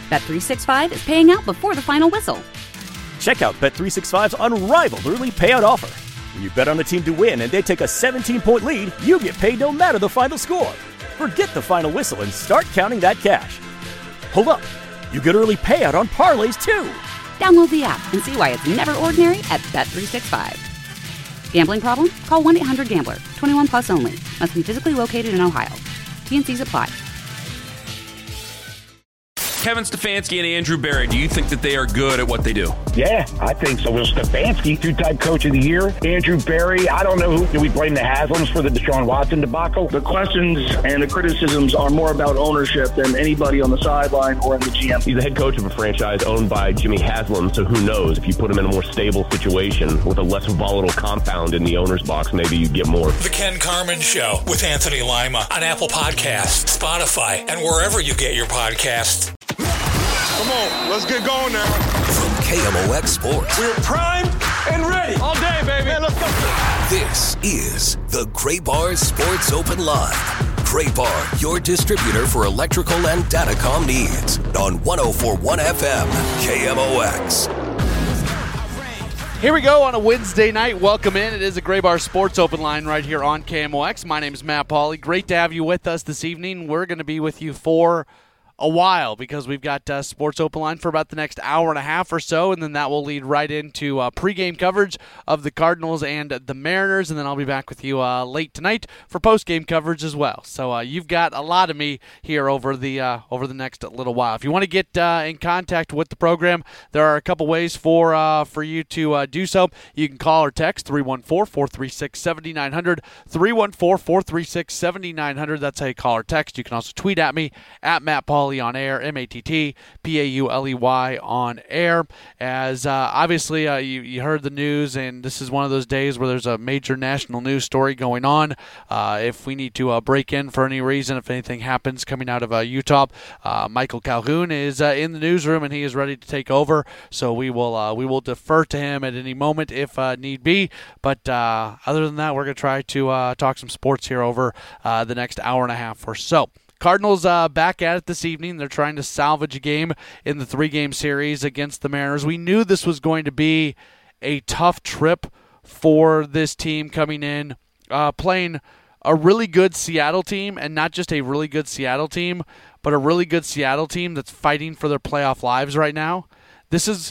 Bet365 is paying out before the final whistle. Check out Bet365's unrivaled early payout offer. When you bet on a team to win and they take a 17-point lead, you get paid no matter the final score. Forget the final whistle and start counting that cash. Hold up. You get early payout on parlays, too. Download the app and see why it's never ordinary at Bet365. Gambling problem? Call 1-800-GAMBLER. 21 plus only. Must be physically located in Ohio. T&Cs apply. Kevin Stefanski and Andrew Berry, do you think that they are good at what they do? Yeah, I think so. Well, Stefanski, two-time coach of the year. Andrew Berry, I don't know who. Do we blame the Haslams for the Deshaun Watson debacle? The questions and the criticisms are more about ownership than anybody on the sideline or in the GM. He's the head coach of a franchise owned by Jimmy Haslam, so who knows? If you put him in a more stable situation with a less volatile compound in the owner's box, maybe you get more. The Ken Carman Show with Anthony Lima on Apple Podcasts, Spotify, and wherever you get your podcasts. Come on, let's get going now. From KMOX Sports. We're primed and ready. All day, baby. Hey, let's go. This is the Gray Bar Sports Open Line. Gray Bar, your distributor for electrical and datacom needs. On 104.1 FM, KMOX. Here we go on a Wednesday night. Welcome in. It is a Gray Bar Sports Open Line right here on KMOX. My name is Matt Pauley. Great to have you with us this evening. We're going to be with you for a while because we've got Sports Open Line for about the next hour and a half or so, and then that will lead right into pregame coverage of the Cardinals and the Mariners, and then I'll be back with you late tonight for postgame coverage as well. So you've got a lot of me here over the next little while. If you want to get in contact with the program, there are a couple ways for you to do so. You can call or text 314-436-7900, 314-436-7900. That's how you call or text. You can also tweet at me at Matt Pauley on air, MattPauley on air. As obviously you heard the news, and this is one of those days where there's a major national news story going on. If we need to break in for any reason, if anything happens coming out of Utah, Michael Calhoun is in the newsroom and he is ready to take over. So we will defer to him at any moment if need be. But other than that, we're going to try to talk some sports here over the next hour and a half or so. Cardinals back at it this evening. They're trying to salvage a game in the 3-game series against the Mariners. We knew this was going to be a tough trip for this team coming in, playing a really good Seattle team, and not just a really good Seattle team, but a really good Seattle team that's fighting for their playoff lives right now. This is,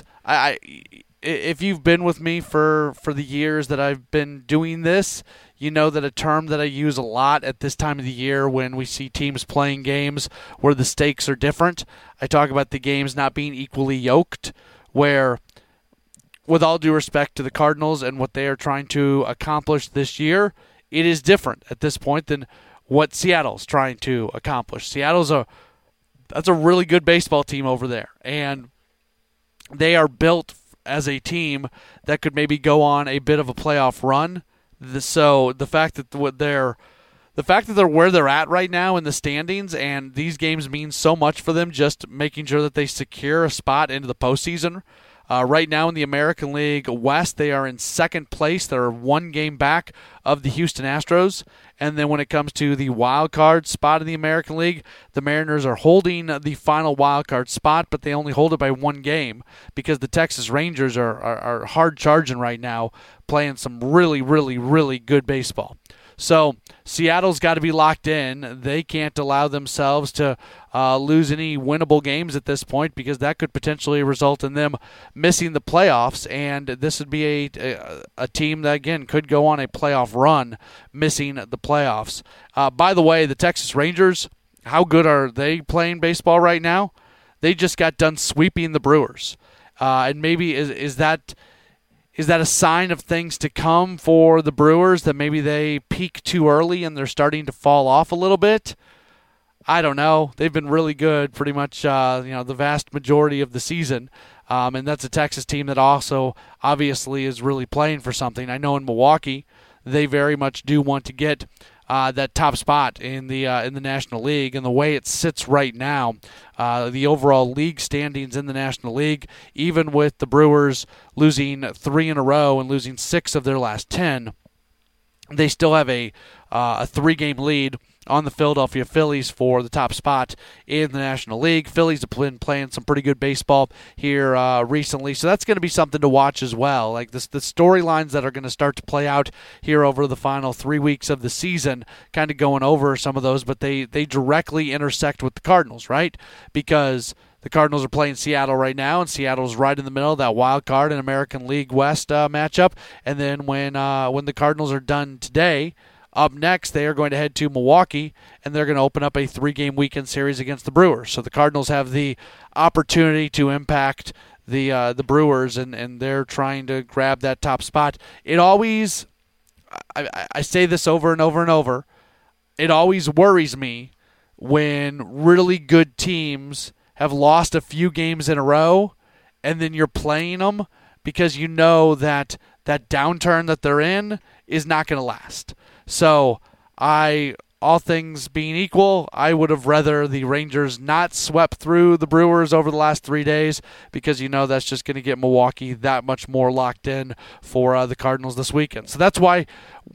if you've been with me for the years that I've been doing this, you know that a term that I use a lot at this time of the year when we see teams playing games where the stakes are different, I talk about the games not being equally yoked, where, with all due respect to the Cardinals and what they are trying to accomplish this year, it is different at this point than what Seattle's trying to accomplish. That's a really good baseball team over there, and they are built as a team that could maybe go on a bit of a playoff run. So the fact that they're where they're at right now in the standings, and these games mean so much for them, just making sure that they secure a spot into the postseason. Right now in the American League West, they are in second place. They're 1 game back of the Houston Astros. And then when it comes to the wild card spot in the American League, the Mariners are holding the final wild card spot, but they only hold it by 1 game because the Texas Rangers are hard charging right now, playing some really, really, really good baseball. So Seattle's got to be locked in. They can't allow themselves to lose any winnable games at this point because that could potentially result in them missing the playoffs. And this would be a team that, again, could go on a playoff run missing the playoffs. By the way, the Texas Rangers, how good are they playing baseball right now? They just got done sweeping the Brewers. And maybe is that a sign of things to come for the Brewers, that maybe they peak too early and they're starting to fall off a little bit? I don't know. They've been really good pretty much the vast majority of the season. And that's a Texas team that also obviously is really playing for something. I know in Milwaukee they very much do want to get that top spot in the National League. And the way it sits right now, the overall league standings in the National League, even with the Brewers losing 3 in a row and losing 6 of their last 10, they still have a 3-game lead on the Philadelphia Phillies for the top spot in the National League. Phillies have been playing some pretty good baseball here recently, so that's going to be something to watch as well. Like the storylines that are going to start to play out here over the final 3 weeks of the season, kind of going over some of those, but they directly intersect with the Cardinals, right? Because the Cardinals are playing Seattle right now, and Seattle's right in the middle of that wild card and American League West matchup. And then when the Cardinals are done today, up next they are going to head to Milwaukee, and they're going to open up a 3-game weekend series against the Brewers. So the Cardinals have the opportunity to impact the Brewers, and they're trying to grab that top spot. It always, I say this over and over and over, it always worries me when really good teams have lost a few games in a row, and then you're playing them because you know that downturn that they're in is not going to last. So all things being equal, I would have rather the Rangers not swept through the Brewers over the last 3 days, because you know that's just going to get Milwaukee that much more locked in for the Cardinals this weekend. So that's why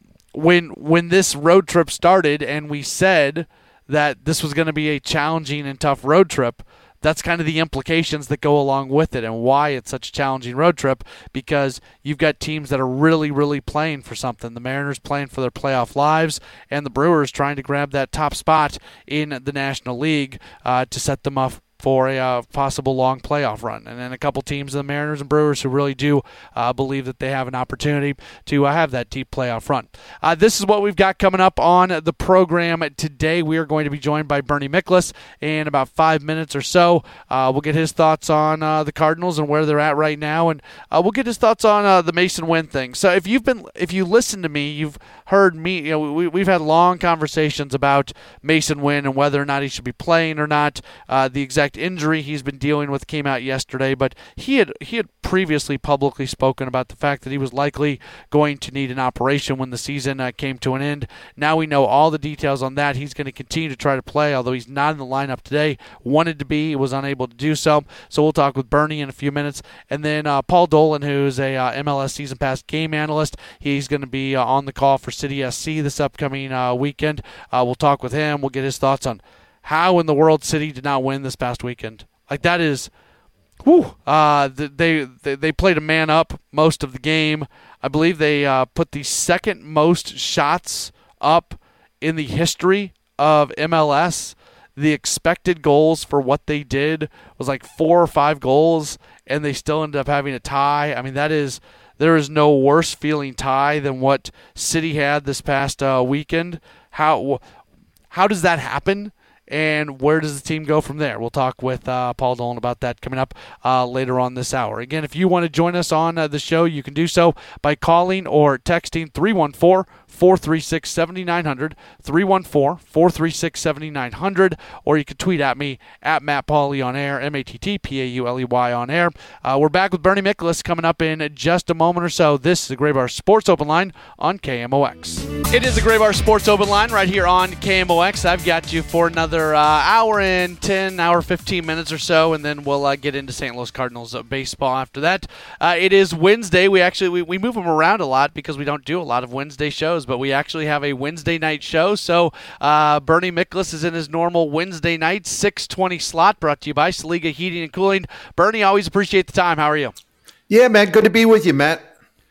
when this road trip started and we said that this was going to be a challenging and tough road trip, that's kind of the implications that go along with it and why it's such a challenging road trip, because you've got teams that are really, really playing for something. The Mariners playing for their playoff lives, and the Brewers trying to grab that top spot in the National League to set them up for a possible long playoff run. And then a couple teams, the Mariners and Brewers, who really do believe that they have an opportunity to have that deep playoff run. This is what we've got coming up on the program today. We are going to be joined by Bernie Miklasz in about 5 minutes or so. We'll get his thoughts on the Cardinals and where they're at right now, and we'll get his thoughts on the Masyn Winn thing. So if you listen to me, you've heard me. You know, we've had long conversations about Masyn Winn and whether or not he should be playing or not. The exact injury he's been dealing with came out yesterday, but he had previously publicly spoken about the fact that he was likely going to need an operation when the season came to an end. Now we know all the details on that. He's going to continue to try to play, although he's not in the lineup today. Wanted to be, was unable to do so. So we'll talk with Bernie in a few minutes. And then Paul Dolan, who's a MLS Season Pass game analyst, he's going to be on the call for City SC this upcoming weekend. We'll talk with him. We'll get his thoughts on how in the world City did not win this past weekend. Like, that is, they played a man up most of the game. I believe they put the second most shots up in the history of MLS. The expected goals for what they did was like 4 or 5 goals, and they still ended up having a tie. I mean, there is no worse feeling tie than what City had this past weekend. How does that happen? And where does the team go from there? We'll talk with Paul Dolan about that coming up later on this hour. Again, if you want to join us on the show, you can do so by calling or texting 314-436-7900, 314-436-7900, or you can tweet at me at Matt Pauley on air, MattPauley on air. We're back with Bernie Miklasz coming up in just a moment or so. This is the Gray Bar Sports Open Line on KMOX. It is the Gray Bar Sports Open Line right here on KMOX. I've got you for another hour 15 minutes or so, and then we'll get into St. Louis Cardinals baseball after that. It is Wednesday. We move them around a lot because we don't do a lot of Wednesday shows, but we actually have a Wednesday night show. So Bernie Miklasz is in his normal Wednesday night 6:20 slot, brought to you by Saliga Heating and Cooling. Bernie, always appreciate the time. How are you? Yeah, man. Good to be with you, Matt.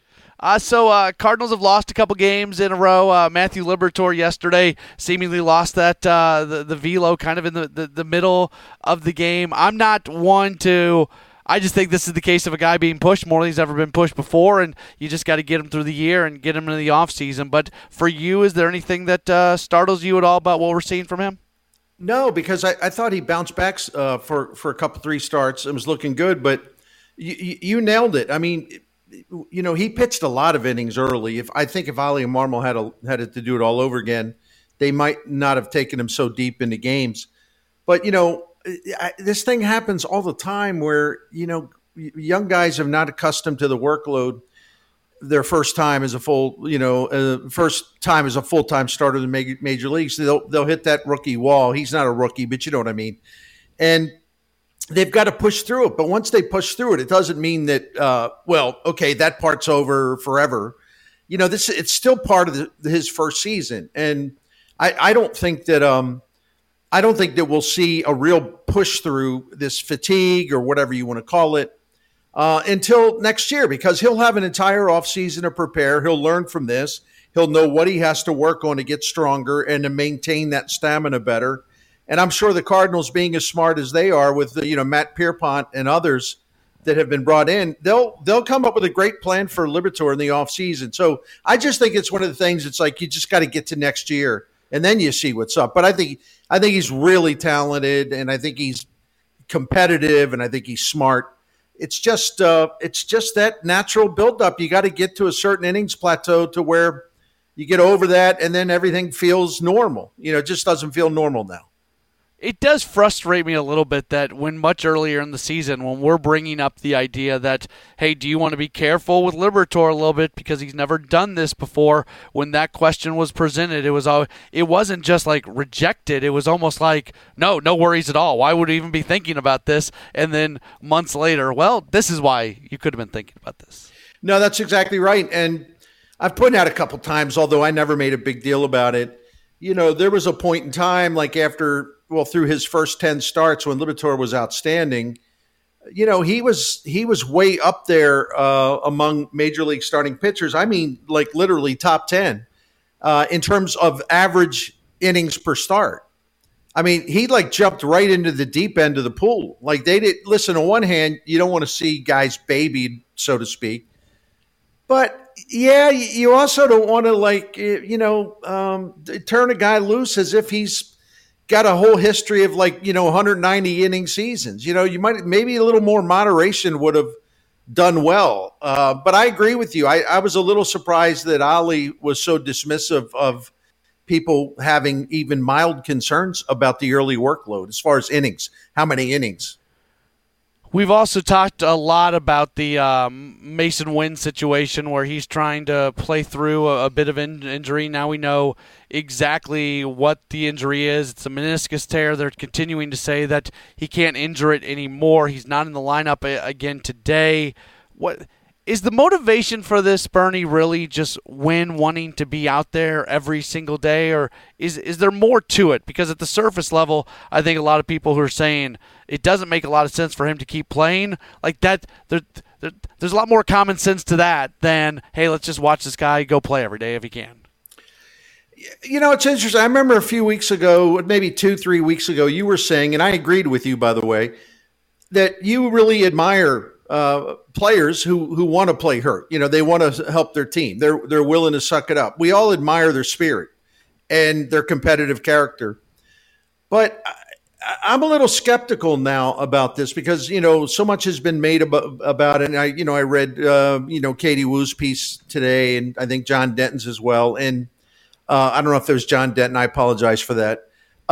So Cardinals have lost a couple games in a row. Matthew Liberatore yesterday seemingly lost that the velo kind of in the middle of the game. I'm not one to – I just think this is the case of a guy being pushed more than he's ever been pushed before, and you just got to get him through the year and get him into the offseason. But for you, is there anything that startles you at all about what we're seeing from him? No, because I thought he bounced back for a couple 3 starts and was looking good, but you nailed it. I mean – you know, he pitched a lot of innings early. I think if Ali and Marmol had to do it all over again, they might not have taken him so deep into games. But, you know, this thing happens all the time where, you know, young guys are not accustomed to the workload their first time as a full-time starter in the major leagues. They'll hit that rookie wall. He's not a rookie, but you know what I mean. And they've got to push through it. But once they push through it, it doesn't mean that, that part's over forever. You know, it's still part of his first season. And I don't think that we'll see a real push through this fatigue or whatever you want to call it until next year, because he'll have an entire offseason to prepare. He'll learn from this. He'll know what he has to work on to get stronger and to maintain that stamina better. And I'm sure the Cardinals, being as smart as they are with Matt Pierpont and others that have been brought in, they'll come up with a great plan for Liberatore in the offseason. So I just think it's one of the things. It's like you just got to get to next year and then you see what's up. But I think he's really talented, and I think he's competitive, and I think he's smart. It's just that natural buildup. You got to get to a certain innings plateau to where you get over that, and then everything feels normal. It just doesn't feel normal now. It does frustrate me a little bit that when much earlier in the season, when we're bringing up the idea that, hey, do you want to be careful with Liberatore a little bit because he's never done this before, when that question was presented, it wasn't just like rejected. It was almost like, no worries at all. Why would we even be thinking about this? And then months later, well, this is why you could have been thinking about this. No, that's exactly right. And I've pointed out a couple times, although I never made a big deal about it. There was a point in time, like through his first 10 starts when Liberatore was outstanding, he was way up there among major league starting pitchers. I mean, like literally top 10 in terms of average innings per start. I mean, he jumped right into the deep end of the pool. Like they did. Listen, on one hand, you don't want to see guys babied, so to speak. But yeah, you also don't want to turn a guy loose as if he's got a whole history of 190 inning seasons. Maybe a little more moderation would have done well. But I agree with you. I was a little surprised that Ali was so dismissive of people having even mild concerns about the early workload as far as innings. How many innings? We've also talked a lot about the Masyn Winn situation where he's trying to play through a bit of injury. Now we know exactly what the injury is. It's a meniscus tear. They're continuing to say that he can't injure it anymore. He's not in the lineup again today. What is the motivation for this, Bernie, really just Winn wanting to be out there every single day, or is there more to it? Because at the surface level, I think a lot of people who are saying it doesn't make a lot of sense for him to keep playing like that. There's a lot more common sense to that than, hey, let's just watch this guy go play every day if he can. It's interesting. I remember a few weeks ago, maybe 2-3 weeks ago, you were saying, and I agreed with you, by the way, that you really admire players who want to play hurt. They want to help their team. They're willing to suck it up. We all admire their spirit and their competitive character. But I'm a little skeptical now about this because, so much has been made about it. And I read, Katie Woo's piece today, and I think John Denton's as well. And I don't know if there's John Denton. I apologize for that.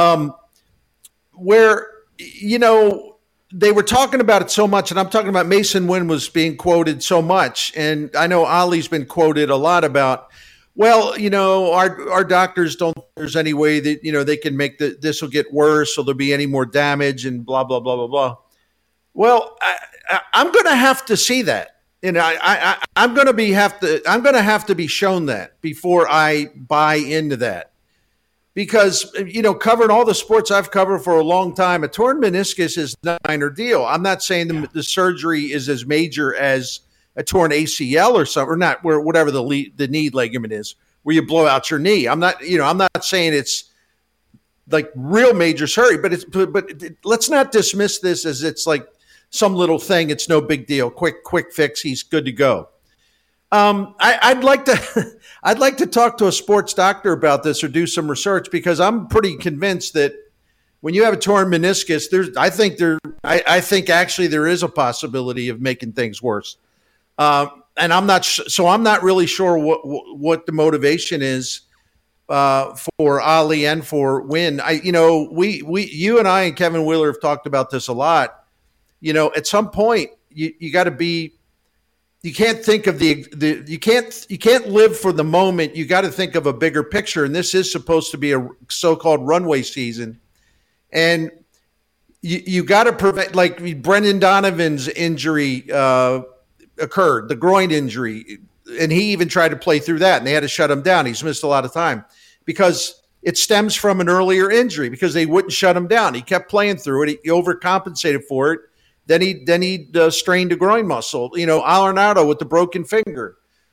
Where, they were talking about it so much, and I'm talking about Masyn Winn was being quoted so much. And I know Ali's been quoted a lot about, well, our doctors don't think there's any way that, they can make this will get worse or there'll be any more damage and blah, blah, blah, blah, blah. Well, I'm going to have to see that. I'm going to have to be shown that before I buy into that. Because, covering all the sports I've covered for a long time, a torn meniscus is not a minor deal. I'm not saying the surgery is as major as a torn ACL or something, or not, whatever the knee ligament is, where you blow out your knee. I'm not saying it's like real major surgery, but let's not dismiss this as it's like some little thing. It's no big deal. Quick fix. He's good to go. I'd like to talk to a sports doctor about this or do some research, because I'm pretty convinced that when you have a torn meniscus, I think actually there is a possibility of making things worse. And I'm not really sure what the motivation is for Ali and for Winn. You and I and Kevin Wheeler have talked about this a lot. At some point you got to be. You can't think of you can't live for the moment. You got to think of a bigger picture. And this is supposed to be a so-called runway season. And you got to prevent, like Brendan Donovan's injury occurred, the groin injury. And he even tried to play through that, and they had to shut him down. He's missed a lot of time because it stems from an earlier injury because they wouldn't shut him down. He kept playing through it. He overcompensated for it. Then he strained a groin muscle. Arenado with the broken finger.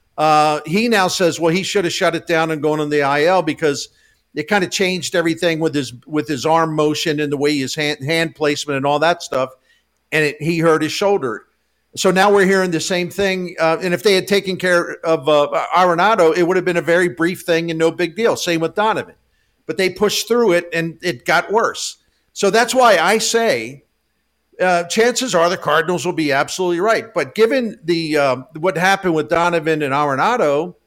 He now says, well, he should have shut it down and gone on the IL because it kind of changed everything with his arm motion and the way his hand placement and all that stuff. And he hurt his shoulder. So now we're hearing the same thing. And if they had taken care of Arenado, it would have been a very brief thing and no big deal. Same with Donovan. But they pushed through it and it got worse. So that's why I say chances are the Cardinals will be absolutely right. But given what happened with Donovan and Arenado,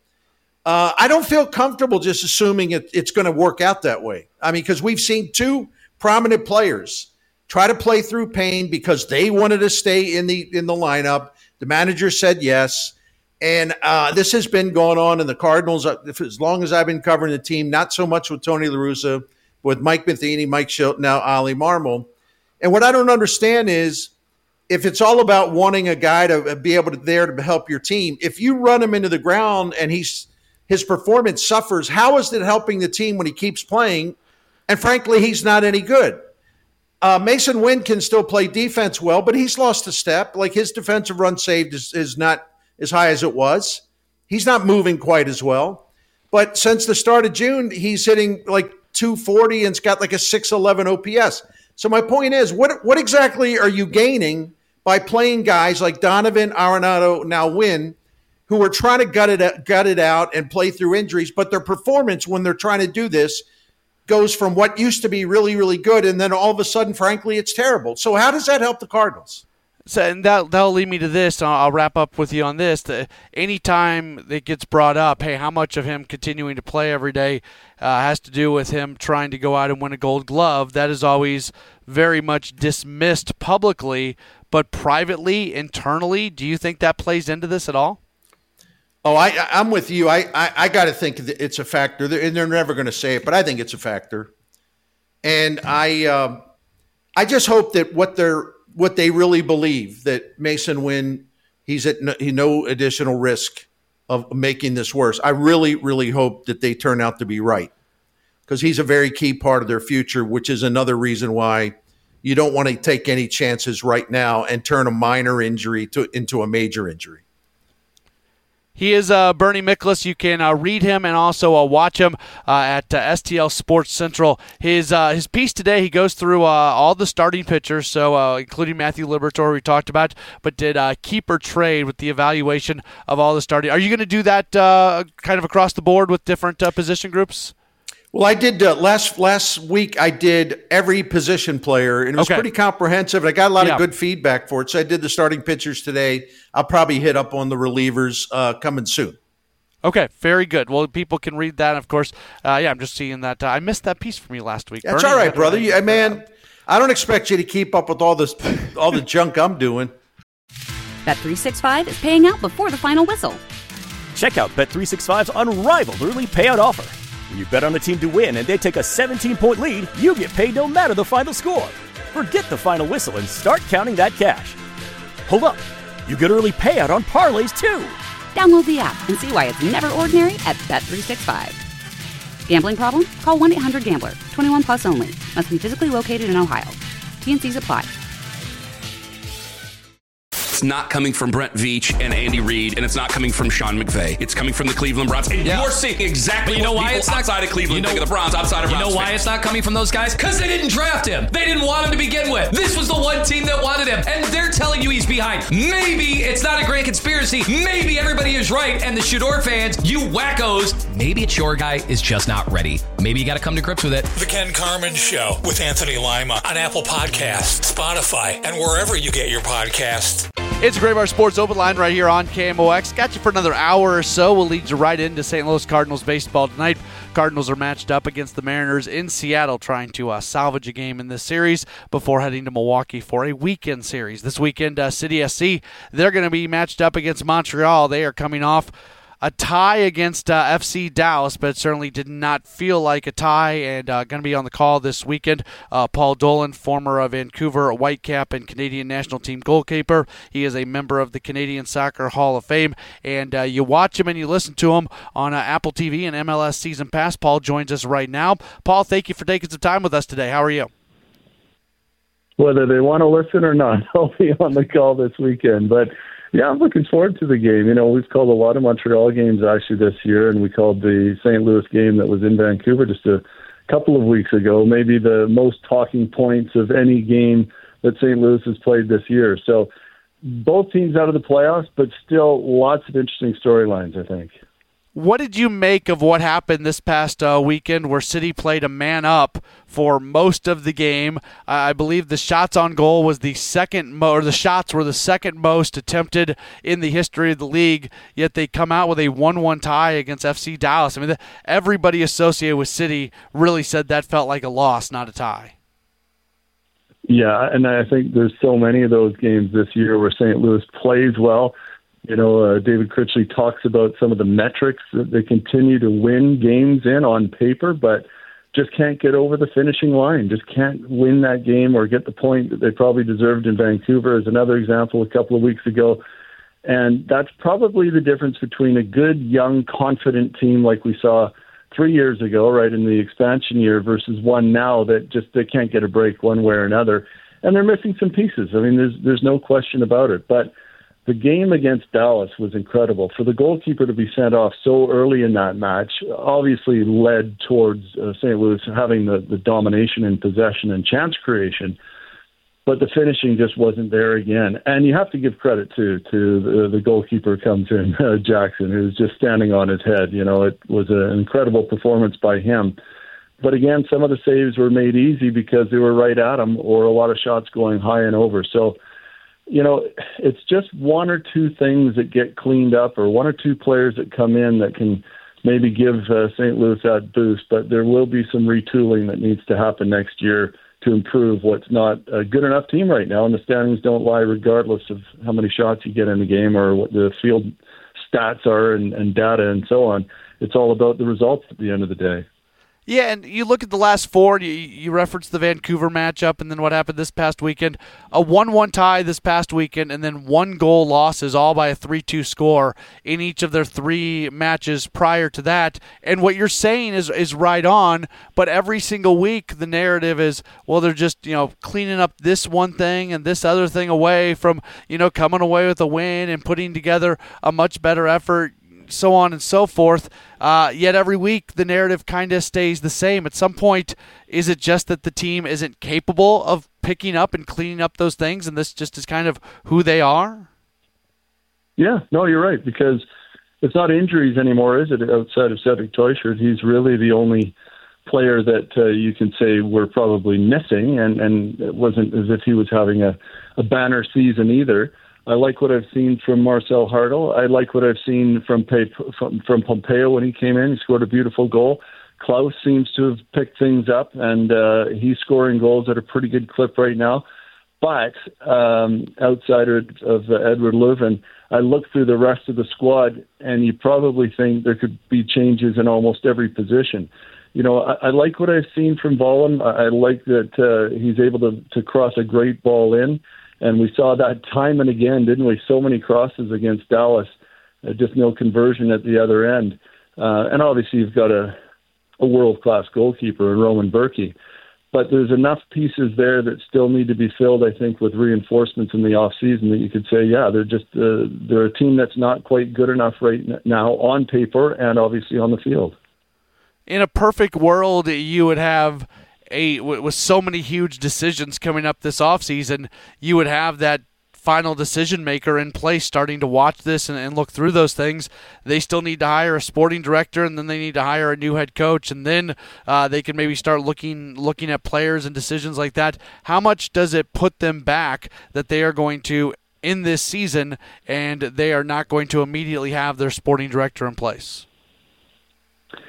I don't feel comfortable just assuming it's going to work out that way. I mean, because we've seen two prominent players try to play through pain because they wanted to stay in the lineup. The manager said yes. And this has been going on in the Cardinals as long as I've been covering the team, not so much with Tony La Russa, but with Mike Matheny, Mike Shilton, now Ollie Marmol. And what I don't understand is if it's all about wanting a guy to be able to help your team, if you run him into the ground and his performance suffers, how is it helping the team when he keeps playing? And frankly, he's not any good. Mason Wynn can still play defense well, but he's lost a step. Like his defensive run saved is not as high as it was. He's not moving quite as well. But since the start of June, he's hitting like 240 and it's got like a 611 OPS. So my point is, what exactly are you gaining by playing guys like Donovan, Arenado, now Wynn, who are trying to gut it out and play through injuries, but their performance when they're trying to do this goes from what used to be really, really good, and then all of a sudden, frankly, it's terrible. So how does that help the Cardinals? So, and that'll lead me to this. I'll wrap up with you on this. Anytime it gets brought up, hey, how much of him continuing to play every day has to do with him trying to go out and win a Gold Glove, that is always very much dismissed publicly. But privately, internally, do you think that plays into this at all? Oh, I'm with you. I got to think it's a factor, and they're never going to say it, but I think it's a factor. And I just hope that what they really believe, that Mason Wynn, he's at no additional risk of making this worse. I really, really hope that they turn out to be right, because he's a very key part of their future, which is another reason why you don't want to take any chances right now and turn a minor injury into a major injury. He is Bernie Miklasz. You can read him and also watch him at STL Sports Central. His piece today, he goes through all the starting pitchers, so including Matthew Liberatore we talked about, but did keep or trade with the evaluation of all the starting. Are you going to do that kind of across the board with different position groups? Well, I did last week. I did every position player, and it was pretty comprehensive. I got a lot of good feedback for it. So I did the starting pitchers today. I'll probably hit up on the relievers coming soon. Okay, very good. Well, people can read that, of course. I'm just seeing that. I missed that piece from you last week. That's Bernie, all right, brother. Man, I don't expect you to keep up with all the junk I'm doing. Bet365 is paying out before the final whistle. Check out Bet365's unrivaled early payout offer. When you bet on a team to win and they take a 17-point lead, you get paid no matter the final score. Forget the final whistle and start counting that cash. Hold up. You get early payout on parlays, too. Download the app and see why it's never ordinary at Bet365. Gambling problem? Call 1-800-GAMBLER. 21 plus only. Must be physically located in Ohio. T&Cs apply. It's not coming from Brent Veach and Andy Reid, and it's not coming from Sean McVay. It's coming from the Cleveland Browns. And you're seeing exactly what people outside of Cleveland think of the Browns, outside of Browns. You know why it's not coming from those guys? Because they didn't draft him. They didn't want him to begin with. This was the one team that wanted him, and they're telling you he's behind. Maybe it's not a great conspiracy. Maybe everybody is right, and the Shador fans, you wackos, maybe it's your guy is just not ready. Maybe you got to come to grips with it. The Ken Carman Show with Anthony Lima on Apple Podcasts, Spotify, and wherever you get your podcasts. It's a Grey Bar Sports Open Line right here on KMOX. Got you for another hour or so. We'll lead you right into St. Louis Cardinals baseball tonight. Cardinals are matched up against the Mariners in Seattle, trying to salvage a game in this series before heading to Milwaukee for a weekend series. This weekend, City SC, they're going to be matched up against Montreal. They are coming off a tie against FC Dallas, but it certainly did not feel like a tie. And going to be on the call this weekend, Paul Dolan, former Vancouver Whitecap and Canadian national team goalkeeper. He is a member of the Canadian Soccer Hall of Fame. And you watch him and you listen to him on Apple TV and MLS Season Pass. Paul joins us right now. Paul, thank you for taking some time with us today. How are you? Whether they want to listen or not, I'll be on the call this weekend. But, yeah, I'm looking forward to the game. You know, we've called a lot of Montreal games actually this year, and we called the St. Louis game that was in Vancouver just a couple of weeks ago, maybe the most talking points of any game that St. Louis has played this year. So both teams out of the playoffs, but still lots of interesting storylines, I think. What did you make of what happened this past weekend where City played a man up for most of the game? I believe the shots on goal was the shots were the second most attempted in the history of the league, yet they come out with a 1-1 tie against FC Dallas. I mean, everybody associated with City really said that felt like a loss, not a tie. Yeah, and I think there's so many of those games this year where St. Louis plays well. You know, David Critchley talks about some of the metrics that they continue to win games in on paper, but just can't get over the finishing line, just can't win that game or get the point that they probably deserved in Vancouver, as another example a couple of weeks ago. And that's probably the difference between a good, young, confident team like we saw 3 years ago, right, in the expansion year, versus one now that just they can't get a break one way or another. And they're missing some pieces. I mean, there's no question about it. But the game against Dallas was incredible. For the goalkeeper to be sent off so early in that match obviously led towards St. Louis having the domination in possession and chance creation, but the finishing just wasn't there again. And you have to give credit to the goalkeeper comes in, Jackson, who's just standing on his head. You know, it was an incredible performance by him. But again, some of the saves were made easy because they were right at him, or a lot of shots going high and over. So, you know, it's just one or two things that get cleaned up, or one or two players that come in that can maybe give St. Louis that boost. But there will be some retooling that needs to happen next year to improve what's not a good enough team right now. And the standings don't lie regardless of how many shots you get in the game or what the field stats are and data and so on. It's all about the results at the end of the day. Yeah, and you look at the last four, you referenced the Vancouver matchup and then what happened this past weekend. A 1-1 tie this past weekend and then 1-goal losses, all by a 3-2 score in each of their three matches prior to that. And what you're saying is right on, but every single week the narrative is, well, they're just, cleaning up this one thing and this other thing away from, coming away with a win and putting together a much better effort, so on and so forth. Yet every week the narrative kind of stays the same. At some point, is it just that the team isn't capable of picking up and cleaning up those things, and this just is kind of who they are? Yeah, no, you're right, because it's not injuries anymore, is it, outside of Cedric Teuchert? He's really the only player that you can say we're probably missing, and it wasn't as if he was having a banner season either. I like what I've seen from Marcel Hartl. I like what I've seen from Pompeo when he came in. He scored a beautiful goal. Klaus seems to have picked things up, and he's scoring goals at a pretty good clip right now. But outside of Edward Leuven, I look through the rest of the squad, and you probably think there could be changes in almost every position. I like what I've seen from Volland. I like that he's able to cross a great ball in. And we saw that time and again, didn't we? So many crosses against Dallas, just no conversion at the other end. And obviously you've got a world-class goalkeeper in Roman Bürki. But there's enough pieces there that still need to be filled, I think, with reinforcements in the off-season that you could say, yeah, they're a team that's not quite good enough right now on paper and obviously on the field. In a perfect world, you would have with so many huge decisions coming up this offseason, you would have that final decision maker in place starting to watch this and look through those things. They still need to hire a sporting director, and then they need to hire a new head coach, and then they can maybe start looking at players and decisions like that. How much does it put them back that they are going to in this season and they are not going to immediately have their sporting director in place?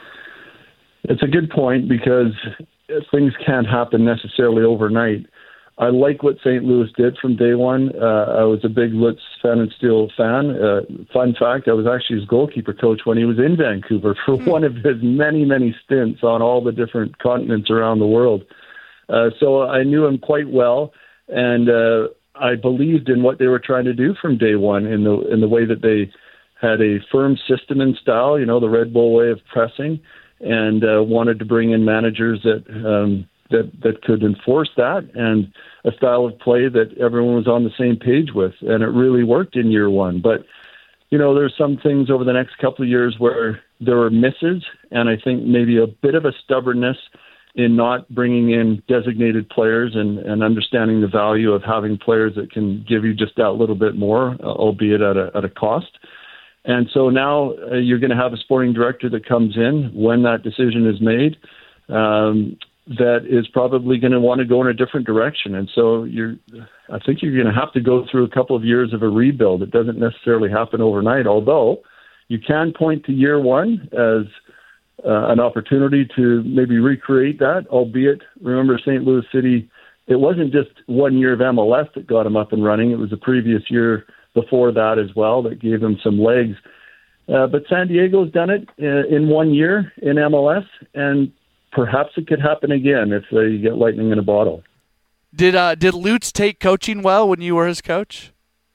It's a good point, because things can't happen necessarily overnight. I like what St. Louis did from day one. I was a big Lutz Fan and Steel fan. Fun fact, I was actually his goalkeeper coach when he was in Vancouver for one of his many, many stints on all the different continents around the world. So I knew him quite well, and I believed in what they were trying to do from day one in the way that they had a firm system and style, the Red Bull way of pressing, and wanted to bring in managers that could enforce that, and a style of play that everyone was on the same page with. And it really worked in year one. But, there's some things over the next couple of years where there were misses, and I think maybe a bit of a stubbornness in not bringing in designated players and understanding the value of having players that can give you just that little bit more, albeit at a cost. And so now you're going to have a sporting director that comes in when that decision is made, that is probably going to want to go in a different direction. And so I think you're going to have to go through a couple of years of a rebuild. It doesn't necessarily happen overnight, although you can point to year one as an opportunity to maybe recreate that, albeit, remember, St. Louis City, it wasn't just 1 year of MLS that got them up and running. It was the previous year before that as well that gave them some legs. But San Diego's done it in 1 year in MLS, and perhaps it could happen again if they get lightning in a bottle. Did Lutz take coaching well when you were his coach?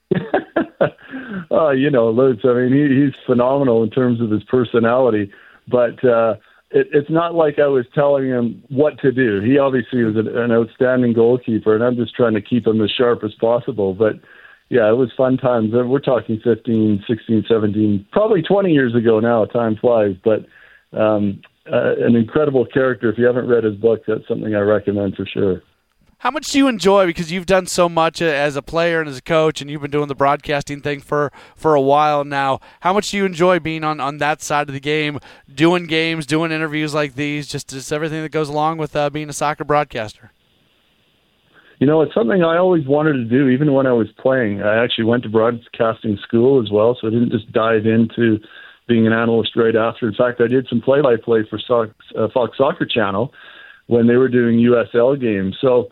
Lutz, he's phenomenal in terms of his personality, but it's not like I was telling him what to do. He obviously was an outstanding goalkeeper, and I'm just trying to keep him as sharp as possible. But, yeah, it was fun times. We're talking 15, 16, 17, probably 20 years ago now. Time flies, but an incredible character. If you haven't read his book, that's something I recommend for sure. How much do you enjoy, because you've done so much as a player and as a coach, and you've been doing the broadcasting thing for a while now, how much do you enjoy being on that side of the game, doing games, doing interviews like these, just everything that goes along with being a soccer broadcaster? It's something I always wanted to do, even when I was playing. I actually went to broadcasting school as well, so I didn't just dive into being an analyst right after. In fact, I did some play-by-play for Fox Soccer Channel when they were doing USL games. So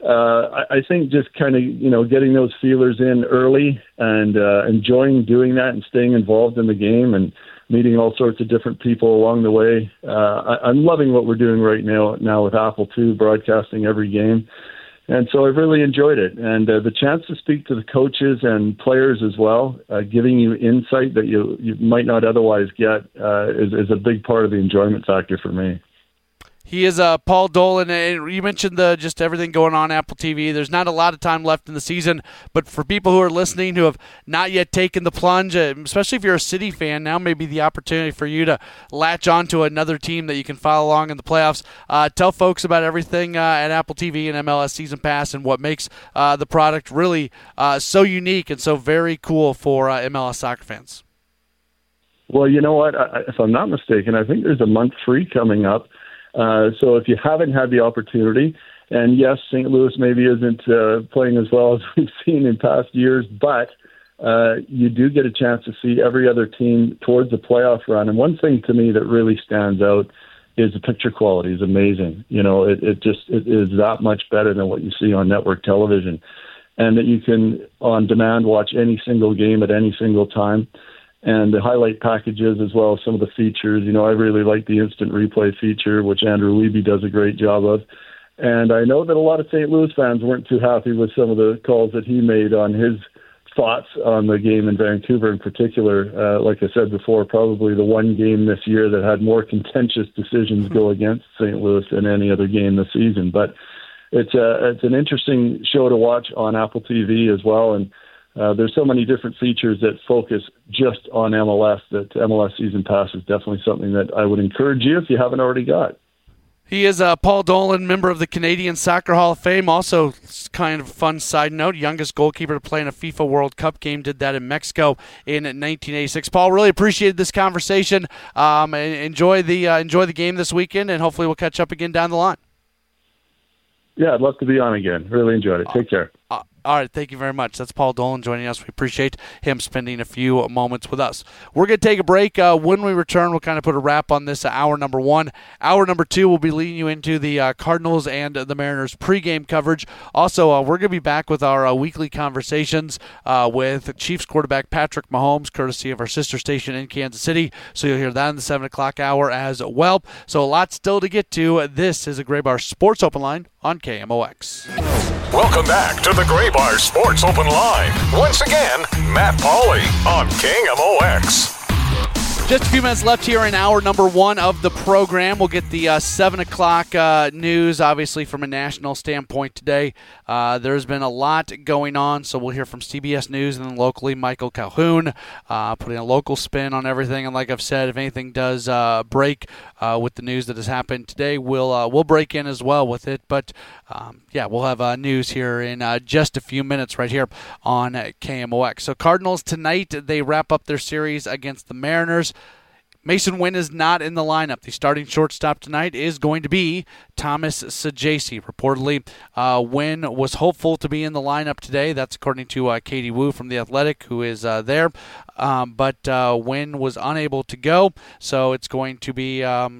I think just kind of, getting those feelers in early and enjoying doing that and staying involved in the game and meeting all sorts of different people along the way. I'm loving what we're doing right now with Apple II, broadcasting every game. And so I've really enjoyed it. And the chance to speak to the coaches and players as well, giving you insight that you might not otherwise get, is a big part of the enjoyment factor for me. He is Paul Dolan, and you mentioned just everything going on Apple TV. There's not a lot of time left in the season, but for people who are listening who have not yet taken the plunge, especially if you're a City fan, now may be the opportunity for you to latch on to another team that you can follow along in the playoffs. Tell folks about everything at Apple TV and MLS Season Pass and what makes the product really so unique and so very cool for MLS soccer fans. Well, you know what? If I'm not mistaken, I think there's a month free coming up. So if you haven't had the opportunity, and yes, St. Louis maybe isn't playing as well as we've seen in past years, but you do get a chance to see every other team towards the playoff run. And one thing to me that really stands out is the picture quality is amazing. It is that much better than what you see on network television, and that you can on demand watch any single game at any single time. And the highlight packages as well as some of the features. I really like the instant replay feature, which Andrew Levy does a great job of. And I know that a lot of St. Louis fans weren't too happy with some of the calls that he made on his thoughts on the game in Vancouver in particular. Like I said before, probably the one game this year that had more contentious decisions go against St. Louis than any other game this season. But it's an interesting show to watch on Apple TV as well. And there's so many different features that focus just on MLS that MLS Season Pass is definitely something that I would encourage you if you haven't already got. He is Paul Dolan, member of the Canadian Soccer Hall of Fame. Also, kind of a fun side note, youngest goalkeeper to play in a FIFA World Cup game. Did that in Mexico in 1986. Paul, really appreciated this conversation. Enjoy the game this weekend, and hopefully we'll catch up again down the line. Yeah, I'd love to be on again. Really enjoyed it. Take care. All right, thank you very much. That's Paul Dolan joining us. We appreciate him spending a few moments with us. We're going to take a break. When we return, we'll kind of put a wrap on this hour number 1. Hour number 2, we'll be leading you into the Cardinals and the Mariners pregame coverage. Also, we're going to be back with our weekly conversations with Chiefs quarterback Patrick Mahomes, courtesy of our sister station in Kansas City. So you'll hear that in the 7 o'clock hour as well. So a lot still to get to. This is a Gray Bar Sports Open Line on KMOX. Welcome back to the Gray Bar Sports Open Line. Once again, Matt Pauley on KMOX. Just a few minutes left here in hour number 1 of the program. We'll get the 7 o'clock news, obviously, from a national standpoint today. There's been a lot going on, so we'll hear from CBS News and then locally Michael Calhoun, putting a local spin on everything. And like I've said, if anything does break with the news that has happened today, we'll break in as well with it. But, we'll have news here in just a few minutes right here on KMOX. So Cardinals tonight, they wrap up their series against the Mariners. Mason Wynn is not in the lineup. The starting shortstop tonight is going to be Thomas Saggese. Reportedly, Wynn was hopeful to be in the lineup today. That's according to Katie Wu from The Athletic, who is there. But Wynn was unable to go, so it's going to be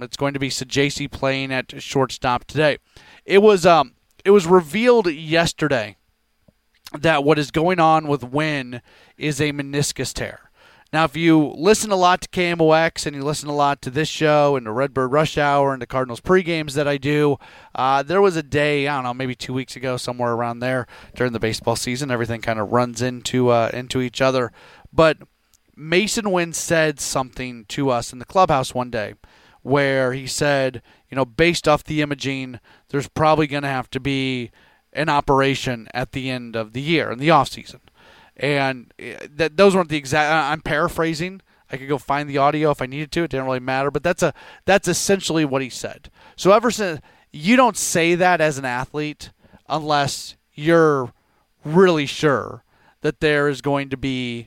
Saggese playing at shortstop today. It was revealed yesterday that what is going on with Wynn is a meniscus tear. Now, if you listen a lot to KMOX and you listen a lot to this show and to Redbird Rush Hour and the Cardinals pregames that I do, there was a day, I don't know, maybe 2 weeks ago, somewhere around there during the baseball season. Everything kind of runs into each other. But Mason Wynn said something to us in the clubhouse one day where he said, based off the imaging, there's probably going to have to be an operation at the end of the year, in the offseason. And those weren't the exact. I'm paraphrasing. I could go find the audio if I needed to. It didn't really matter. But that's essentially what he said. So ever since, you don't say that as an athlete unless you're really sure that there is going to be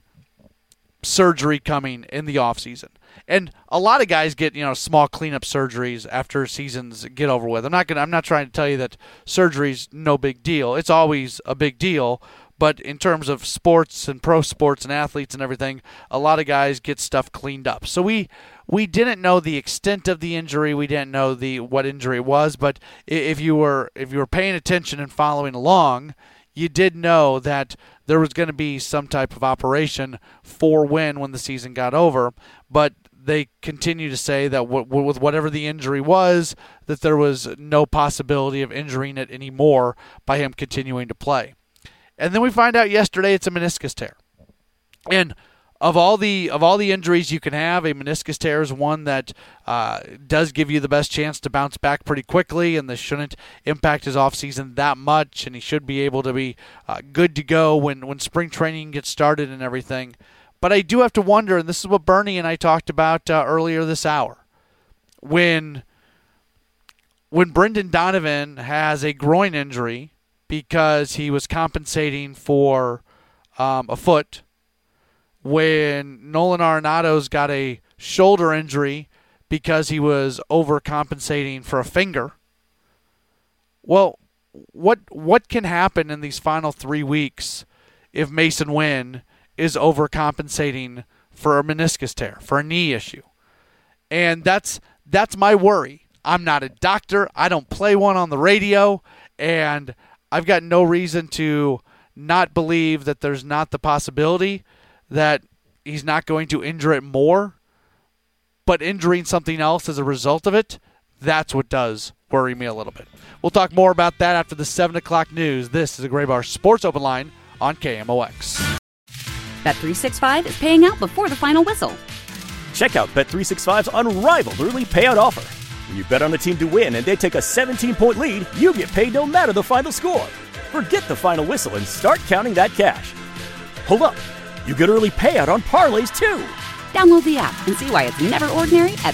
surgery coming in the offseason. And a lot of guys get small cleanup surgeries after seasons get over with. I'm not trying to tell you that surgery's no big deal. It's always a big deal. But in terms of sports and pro sports and athletes and everything, a lot of guys get stuff cleaned up. So we didn't know the extent of the injury. We didn't know what injury it was. But if you were paying attention and following along, you did know that there was going to be some type of operation for Wynn when the season got over. But they continue to say that with whatever the injury was, that there was no possibility of injuring it anymore by him continuing to play. And then we find out yesterday it's a meniscus tear. And of all the injuries you can have, a meniscus tear is one that does give you the best chance to bounce back pretty quickly, and this shouldn't impact his offseason that much, and he should be able to be good to go when spring training gets started and everything. But I do have to wonder, and this is what Bernie and I talked about earlier this hour, when Brendan Donovan has a groin injury because he was compensating for a foot, when Nolan Arenado's got a shoulder injury because he was overcompensating for a finger. Well, what can happen in these final 3 weeks if Mason Wynn is overcompensating for a meniscus tear, for a knee issue? And that's my worry. I'm not a doctor. I don't play one on the radio, and I've got no reason to not believe that there's not the possibility that he's not going to injure it more, but injuring something else as a result of it, that's what does worry me a little bit. We'll talk more about that after the 7 o'clock news. This is a Gray Bar Sports Open Line on KMOX. Bet365 is paying out before the final whistle. Check out Bet365's unrivaled early payout offer. When you bet on a team to win and they take a 17-point lead, you get paid no matter the final score. Forget the final whistle and start counting that cash. Hold up. You get early payout on parlays, too. Download the app and see why it's never ordinary at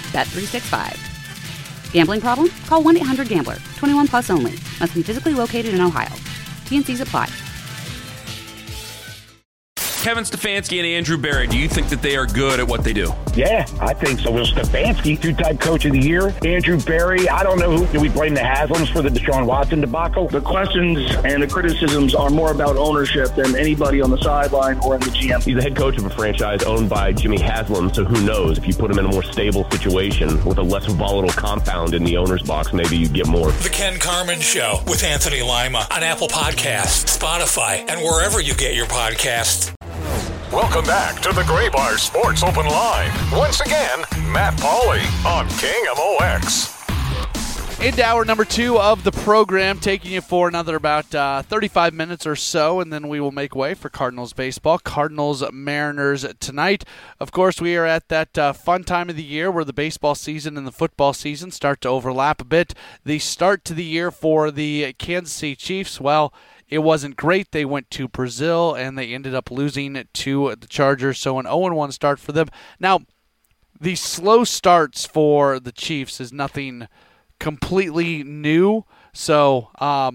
Bet365. Gambling problem? Call 1-800-GAMBLER. 21 plus only. Must be physically located in Ohio. T&Cs apply. Kevin Stefanski and Andrew Berry, do you think that they are good at what they do? Yeah, I think so. Will Stefanski, two-time coach of the year. Andrew Berry, I don't know who. Do we blame the Haslams for the Deshaun Watson debacle? The questions and the criticisms are more about ownership than anybody on the sideline or in the GM. He's the head coach of a franchise owned by Jimmy Haslam, so who knows? If you put him in a more stable situation with a less volatile compound in the owner's box, maybe you get more. The Ken Carman Show with Anthony Lima on Apple Podcasts, Spotify, and wherever you get your podcasts. Welcome back to the Gray Bar Sports Open Line. Once again, Matt Pauley on KMOX. Into hour number 2 of the program, taking you for another about 35 minutes or so, and then we will make way for Cardinals baseball. Cardinals-Mariners tonight. Of course, we are at that fun time of the year where the baseball season and the football season start to overlap a bit. The start to the year for the Kansas City Chiefs, well, it wasn't great. They went to Brazil, and they ended up losing to the Chargers, so an 0-1 start for them. Now, the slow starts for the Chiefs is nothing completely new. So,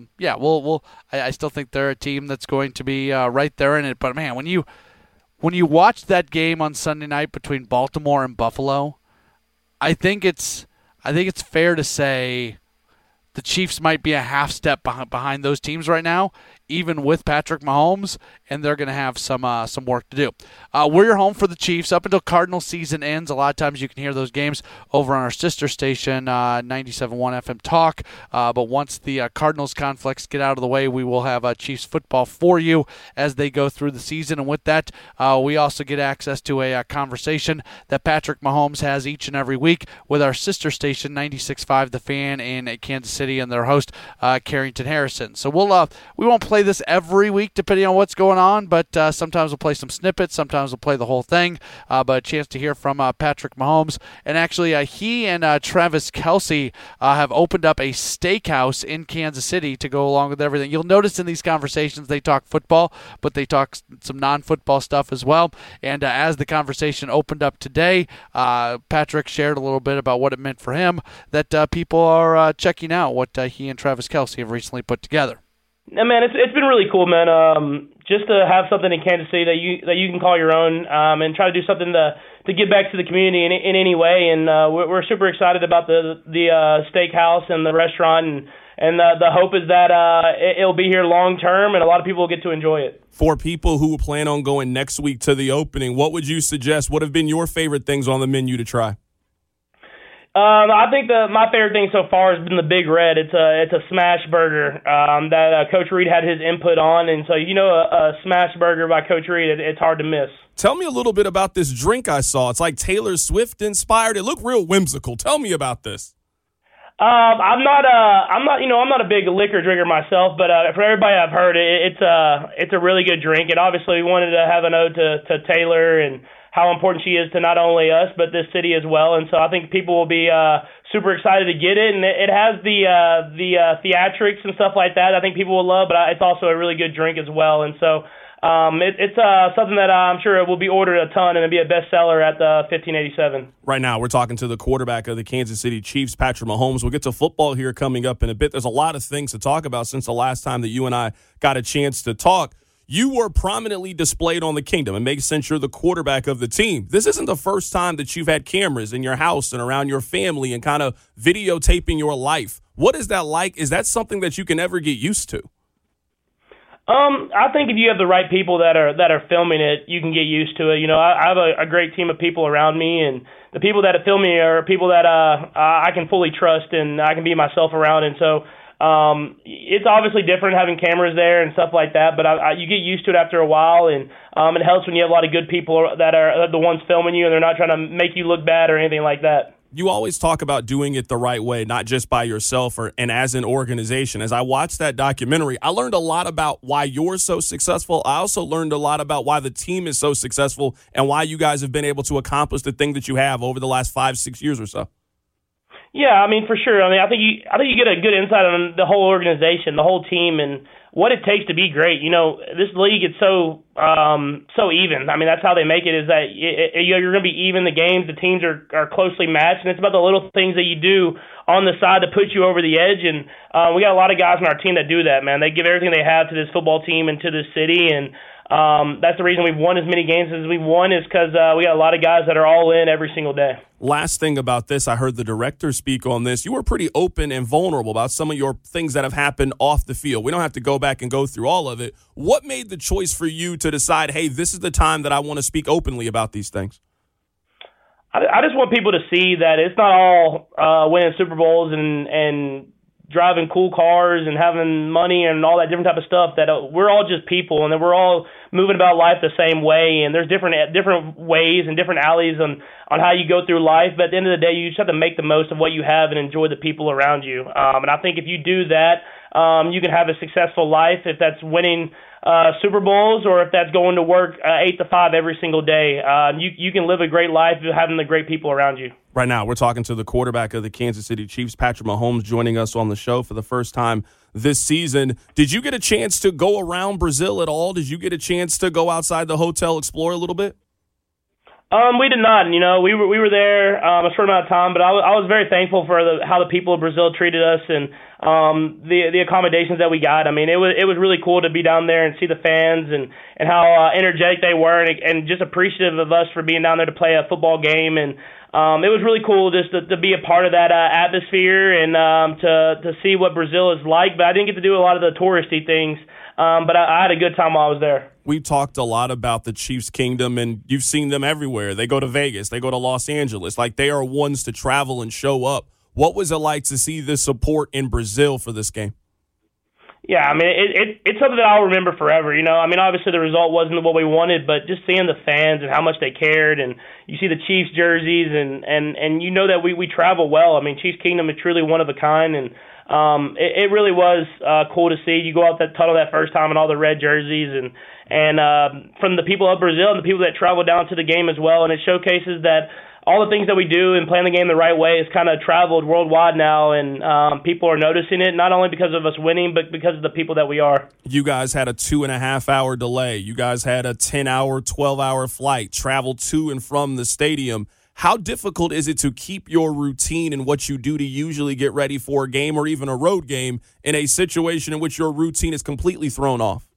I still think they're a team that's going to be right there in it. But, man, when you watch that game on Sunday night between Baltimore and Buffalo, I think it's fair to say the Chiefs might be a half step behind those teams right now, even with Patrick Mahomes, and they're going to have some work to do. We're your home for the Chiefs up until Cardinal season ends. A lot of times you can hear those games over on our sister station, 97.1 FM Talk. But once the Cardinals conflicts get out of the way, we will have Chiefs football for you as they go through the season. And with that, we also get access to a conversation that Patrick Mahomes has each and every week with our sister station, 96.5 The Fan in Kansas City, and their host, Carrington Harrison. So we won't play this every week depending on what's going on, but sometimes we'll play some snippets, sometimes we'll play the whole thing, but a chance to hear from Patrick Mahomes. And actually, he and Travis Kelce have opened up a steakhouse in Kansas City to go along with everything. You'll notice in these conversations they talk football, but they talk some non-football stuff as well. And as the conversation opened up today, Patrick shared a little bit about what it meant for him that people are checking out what he and Travis Kelce have recently put together. Yeah, man, it's been really cool, man. Just to have something in Kansas City that you can call your own, and try to do something to give back to the community in any way. And we're super excited about the steakhouse and the restaurant, and the hope is that it'll be here long term, and a lot of people will get to enjoy it. For people who plan on going next week to the opening, what would you suggest? What have been your favorite things on the menu to try? I think my favorite thing so far has been the Big Red. It's a smash burger that Coach Reed had his input on, and so a smash burger by Coach Reed, it's hard to miss. Tell me a little bit about this drink I saw. It's like Taylor Swift inspired. It looked real whimsical. Tell me about this. I'm not a big liquor drinker myself, but for everybody I've heard, it's a really good drink, and obviously we wanted to have an ode to Taylor and how important she is to not only us but this city as well. And so I think people will be super excited to get it, and it has the theatrics and stuff like that. I think people will love, but it's also a really good drink as well. And so it's something that I'm sure it will be ordered a ton and it'll be a bestseller at the 1587. Right now, we're talking to the quarterback of the Kansas City Chiefs, Patrick Mahomes. We'll get to football here coming up in a bit. There's a lot of things to talk about since the last time that you and I got a chance to talk. You were prominently displayed on the Kingdom. It makes sense you're the quarterback of the team. This isn't the first time that you've had cameras in your house and around your family and kind of videotaping your life. What is that like? Is that something that you can ever get used to? I think if you have the right people that are filming it, you can get used to it. I have a great team of people around me, and the people that have filmed me are people that I can fully trust and I can be myself around. And so it's obviously different having cameras there and stuff like that, but you get used to it after a while, and it helps when you have a lot of good people that are the ones filming you, and they're not trying to make you look bad or anything like that. You always talk about doing it the right way, not just by yourself and as an organization. As I watched that documentary, I learned a lot about why you're so successful. I also learned a lot about why the team is so successful and why you guys have been able to accomplish the thing that you have over the last 5-6 years or so. Yeah, I mean, for sure. I think you get a good insight on the whole organization, the whole team, and what it takes to be great. This league is so even. I mean, that's how they make it, is that you're going to be even the games. The teams are closely matched, and it's about the little things that you do on the side to put you over the edge. And we got a lot of guys on our team that do that, man. They give everything they have to this football team and to this city, and that's the reason we've won as many games as we've won, is because we got a lot of guys that are all in every single day. Last thing about this, I heard the director speak on this. You were pretty open and vulnerable about some of your things that have happened off the field. We don't have to go back and go through all of it. What made the choice for you to decide, hey, this is the time that I want to speak openly about these things? I just want people to see that it's not all winning Super Bowls and driving cool cars and having money and all that different type of stuff, that we're all just people, and that we're all moving about life the same way, and there's different ways and different alleys on how you go through life. But at the end of the day, you just have to make the most of what you have and enjoy the people around you. And I think if you do that, you can have a successful life, if that's winning Super Bowls or if that's going to work 8 to 5 every single day. You can live a great life having the great people around you. Right now, we're talking to the quarterback of the Kansas City Chiefs, Patrick Mahomes, joining us on the show for the first time this season. Did you get a chance to go around Brazil at all? Did you get a chance to go outside the hotel, explore a little bit? We did not. We were there a short amount of time, but I was very thankful for how the people of Brazil treated us and the accommodations that we got. I mean, it was really cool to be down there and see the fans and how energetic they were, and just appreciative of us for being down there to play a football game. And it was really cool just to be a part of that atmosphere and to see what Brazil is like. But I didn't get to do a lot of the touristy things, but I had a good time while I was there. We talked a lot about the Chiefs Kingdom, and you've seen them everywhere. They go to Vegas. They go to Los Angeles. Like, they are ones to travel and show up. What was it like to see the support in Brazil for this game? Yeah, I mean, it's something that I'll remember forever. I mean, obviously the result wasn't what we wanted, but just seeing the fans and how much they cared, and you see the Chiefs jerseys, and you know that we travel well. I mean, Chiefs Kingdom is truly one of a kind, and it really was cool to see. You go out that tunnel that first time in all the red jerseys, and from the people of Brazil and the people that travel down to the game as well, and it showcases that all the things that we do and playing the game the right way is kind of traveled worldwide now, and people are noticing it, not only because of us winning, but because of the people that we are. You guys had a 2.5-hour delay. You guys had a 10-hour, 12-hour flight, travel to and from the stadium. How difficult is it to keep your routine and what you do to usually get ready for a game or even a road game in a situation in which your routine is completely thrown off?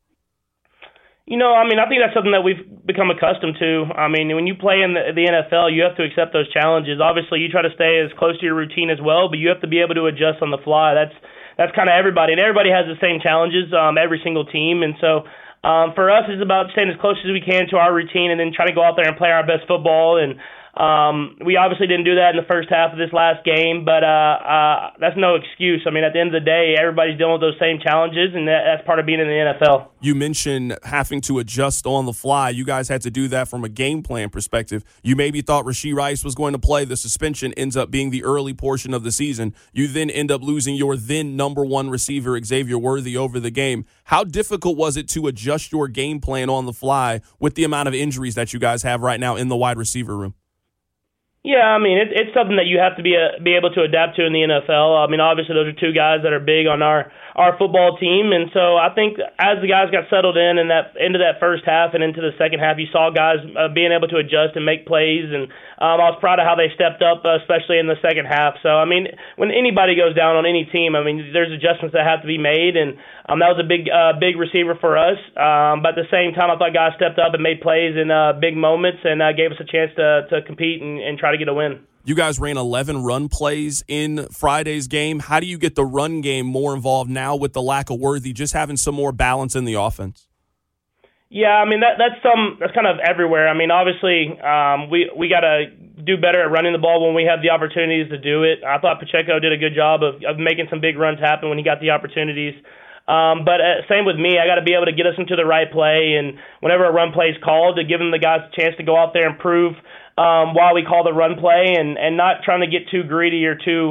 I mean, I think that's something that we've become accustomed to. I mean, when you play in the NFL, you have to accept those challenges. Obviously, you try to stay as close to your routine as well, but you have to be able to adjust on the fly. That's kind of everybody, and everybody has the same challenges, every single team. And so for us, it's about staying as close as we can to our routine and then trying to go out there and play our best football. And we obviously didn't do that in the first half of this last game, but that's no excuse. I mean, at the end of the day, everybody's dealing with those same challenges, and that's part of being in the NFL. You mentioned having to adjust on the fly. You guys had to do that from a game plan perspective. You maybe thought Rashee Rice was going to play. The suspension ends up being the early portion of the season. You then end up losing your then number one receiver, Xavier Worthy, over the game. How difficult was it to adjust your game plan on the fly with the amount of injuries that you guys have right now in the wide receiver room? Yeah, I mean, it's something that you have to be able to adapt to in the NFL. I mean, obviously those are two guys that are big on our football team, and so I think as the guys got settled in and that into that first half and into the second half, you saw guys being able to adjust and make plays, and I was proud of how they stepped up, especially in the second half. So, I mean, when anybody goes down on any team, I mean, there's adjustments that have to be made, and that was a big receiver for us. But at the same time, I thought guys stepped up and made plays in big moments and gave us a chance to compete and try to get a win. You guys ran 11 run plays in Friday's game. How do you get the run game more involved now with the lack of Worthy, just having some more balance in the offense? Yeah, I mean, that's kind of everywhere. I mean, obviously, we got to do better at running the ball when we have the opportunities to do it. I thought Pacheco did a good job of making some big runs happen when he got the opportunities. But same with me. I got to be able to get us into the right play, and whenever a run play is called, to give them the guys a chance to go out there and prove while we call the run play, and not trying to get too greedy or too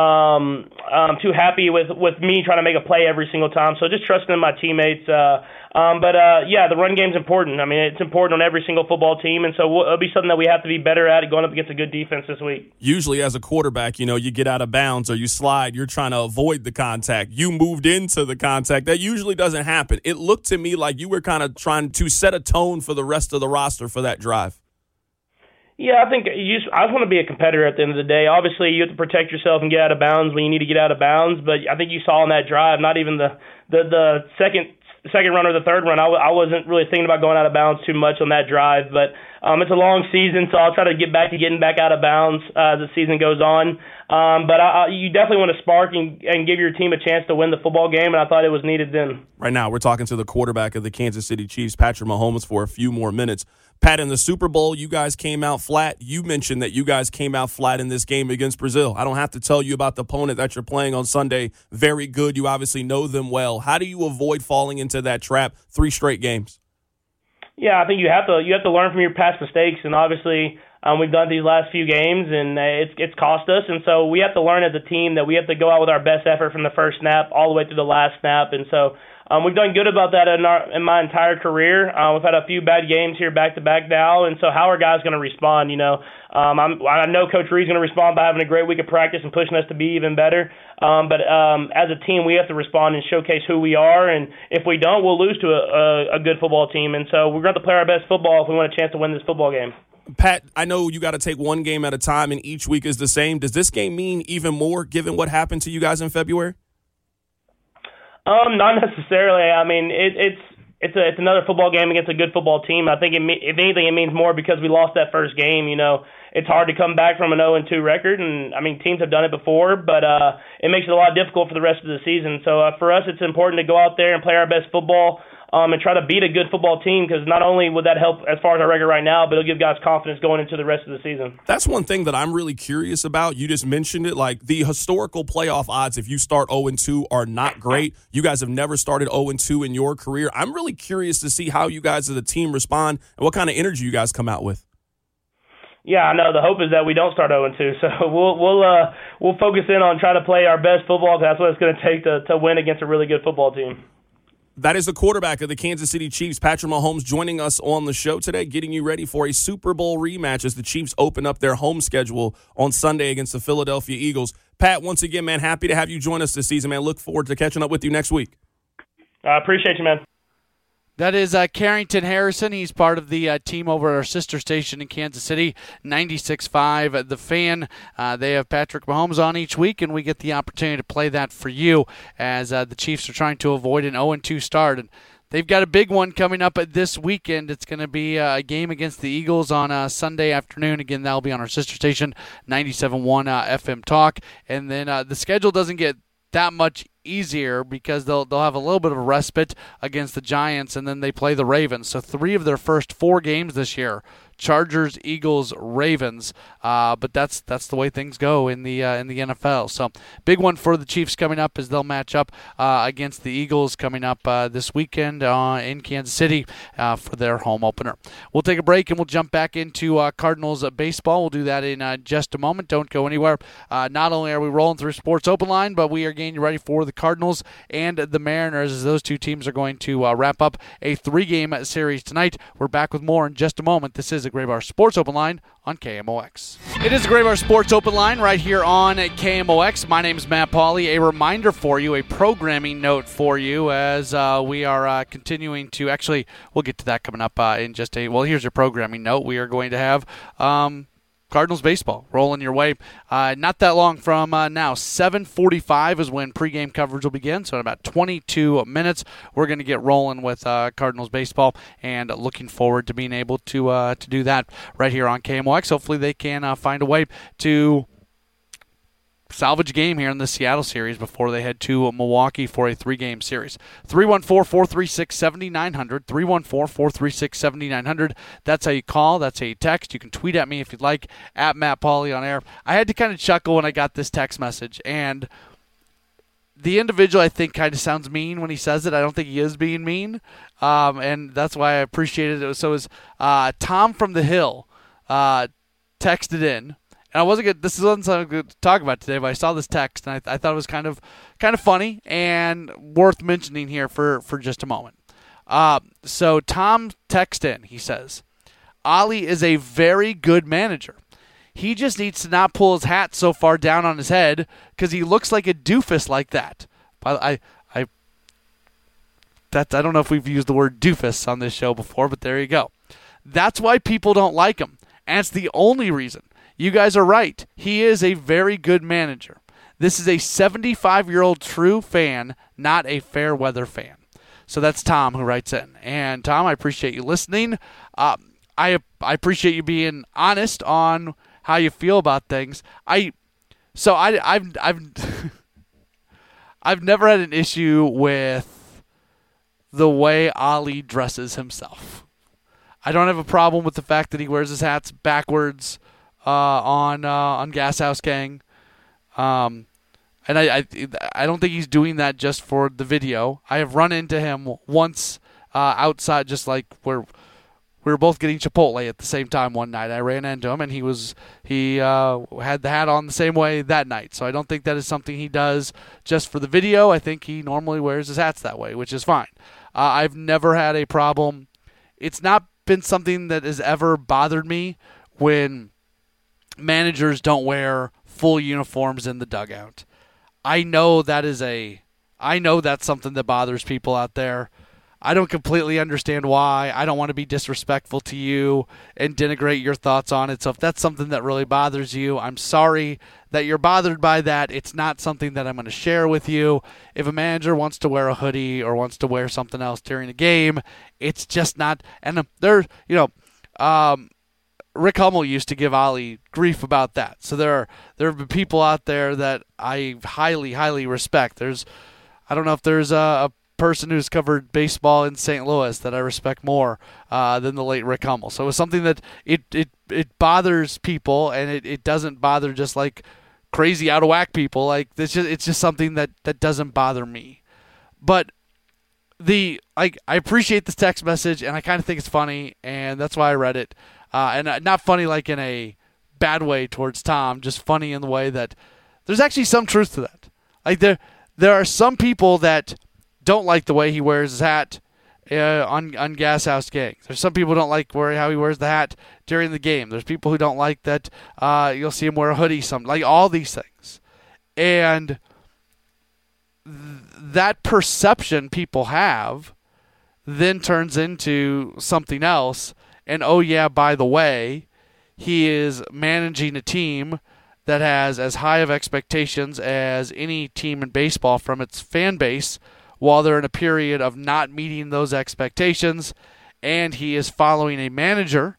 happy with me trying to make a play every single time. So just trusting in my teammates. Yeah, the run game's important. I mean, it's important on every single football team, and so it'll be something that we have to be better at going up against a good defense this week. Usually as a quarterback, you get out of bounds or you slide, you're trying to avoid the contact. You moved into the contact. That usually doesn't happen. It looked to me like you were kind of trying to set a tone for the rest of the roster for that drive. Yeah, I think I just want to be a competitor at the end of the day. Obviously, you have to protect yourself and get out of bounds when you need to get out of bounds, but I think you saw on that drive, not even the second second run or the third run, I wasn't really thinking about going out of bounds too much on that drive. But it's a long season, so I'll try to get back to getting back out of bounds as the season goes on. But you definitely want to spark and give your team a chance to win the football game, and I thought it was needed then. Right now, we're talking to the quarterback of the Kansas City Chiefs, Patrick Mahomes, for a few more minutes. Pat, in the Super Bowl, you guys came out flat. You mentioned that you guys came out flat in this game against Brazil. I don't have to tell you about the opponent that you're playing on Sunday. Very good. You obviously know them well. How do you avoid falling into that trap 3 straight games? Yeah, I think you have to learn from your past mistakes, and obviously we've done these last few games, and it's cost us. And so we have to learn as a team that we have to go out with our best effort from the first snap all the way through the last snap. And so we've done good about that in my entire career. We've had a few bad games here back to back now, and so how are guys going to respond? I know Coach Reed's going to respond by having a great week of practice and pushing us to be even better. But as a team, we have to respond and showcase who we are. And if we don't, we'll lose to a good football team. And so we're going to have to play our best football if we want a chance to win this football game. Pat, I know you got to take one game at a time, and each week is the same. Does this game mean even more given what happened to you guys in February? Not necessarily. I mean, it's another football game against a good football team. I think if anything, it means more because we lost that first game. It's hard to come back from an 0-2 record, and I mean teams have done it before, but it makes it a lot difficult for the rest of the season. So for us, it's important to go out there and play our best football. And try to beat a good football team, because not only would that help as far as our record right now, but it'll give guys confidence going into the rest of the season. That's one thing that I'm really curious about. You just mentioned it, like the historical playoff odds if you start 0-2 are not great. You guys have never started 0-2 in your career. I'm really curious to see how you guys as a team respond and what kind of energy you guys come out with. Yeah, I know. The hope is that we don't start 0-2, so we'll focus in on trying to play our best football, because that's what it's going to take to win against a really good football team. That is the quarterback of the Kansas City Chiefs, Patrick Mahomes, joining us on the show today, getting you ready for a Super Bowl rematch as the Chiefs open up their home schedule on Sunday against the Philadelphia Eagles. Pat, once again, man, happy to have you join us this season, man. Look forward to catching up with you next week. I appreciate you, man. That is Carrington Harrison. He's part of the team over at our sister station in Kansas City, 96.5 The Fan. They have Patrick Mahomes on each week, and we get the opportunity to play that for you as the Chiefs are trying to avoid an 0-2 start. And they've got a big one coming up this weekend. It's going to be a game against the Eagles on Sunday afternoon. Again, that'll be on our sister station, 97.1 FM Talk. And then the schedule doesn't get that much easier because they'll have a little bit of a respite against the Giants, and then they play the Ravens. So 3 of their first 4 games this year, Chargers, Eagles, Ravens. But that's the way things go in the NFL. So big one for the Chiefs coming up as they'll match up against the Eagles coming up this weekend in Kansas City for their home opener. We'll take a break and we'll jump back into Cardinals baseball. We'll do that in just a moment. Don't go anywhere. Not only are we rolling through Sports Open Line, but we are getting you ready for the Cardinals and the Mariners as those two teams are going to wrap up a 3-game series tonight. We're back with more in just a moment. This is the Gray Bar Sports Open Line on KMOX. It is the Gray Bar Sports Open Line right here on KMOX. My name is Matt Pauley. A reminder for you, a programming note for you as we are continuing to, actually, we'll get to that coming up in just well, here's your programming note. We are going to have Cardinals baseball rolling your way. Not that long from now. 7:45 is when pregame coverage will begin. So in about 22 minutes, we're going to get rolling with Cardinals baseball, and looking forward to being able to do that right here on KMOX. Hopefully they can find a way to salvage a game here in the Seattle series before they head to Milwaukee for a 3-game series. 314-436-7900, 314-436-7900. That's how you call. That's how you text. You can tweet at me if you'd like, at Matt Pauley on air. I had to kind of chuckle when I got this text message, and the individual I think kind of sounds mean when he says it. I don't think he is being mean, and that's why I appreciated it. So it was Tom from the Hill texted in. And this wasn't something I'm going to talk about today, but I saw this text, and I thought it was kind of funny and worth mentioning here for just a moment. So Tom texted in. He says, Ollie is a very good manager. He just needs to not pull his hat so far down on his head because he looks like a doofus like that. I don't know if we've used the word doofus on this show before, but there you go. That's why people don't like him, and it's the only reason. You guys are right. He is a very good manager. This is a 75-year-old true fan, not a fair weather fan. So that's Tom who writes in. And Tom, I appreciate you listening. I appreciate you being honest on how you feel about things. I've never had an issue with the way Ali dresses himself. I don't have a problem with the fact that he wears his hats backwards on Gas House Gang. And I don't think he's doing that just for the video. I have run into him once outside, just like where we were both getting Chipotle at the same time one night. I ran into him, and he had the hat on the same way that night. So I don't think that is something he does just for the video. I think he normally wears his hats that way, which is fine. I've never had a problem. It's not been something that has ever bothered me when managers don't wear full uniforms in the dugout. I know that's something that bothers people out there. I don't completely understand why. I don't want to be disrespectful to you and denigrate your thoughts on it. So if that's something that really bothers you, I'm sorry that you're bothered by that. It's not something that I'm going to share with you. If a manager wants to wear a hoodie or wants to wear something else during a game, it's just not. And Rick Hummel used to give Ali grief about that. So there have been people out there that I highly, highly respect. I don't know if there's a person who's covered baseball in St. Louis that I respect more than the late Rick Hummel. So it's something that it bothers people, and it doesn't bother just like crazy out of whack people. Like it's just something that doesn't bother me. But I appreciate this text message, and I kind of think it's funny, and that's why I read it. And not funny like in a bad way towards Tom, just funny in the way that there's actually some truth to that. Like there are some people that don't like the way he wears his hat on Gas House Gang. There's some people who don't like how he wears the hat during the game. There's people who don't like that you'll see him wear a hoodie, like all these things. And that perception people have then turns into something else. And oh yeah, by the way, he is managing a team that has as high of expectations as any team in baseball from its fan base, while they're in a period of not meeting those expectations, and he is following a manager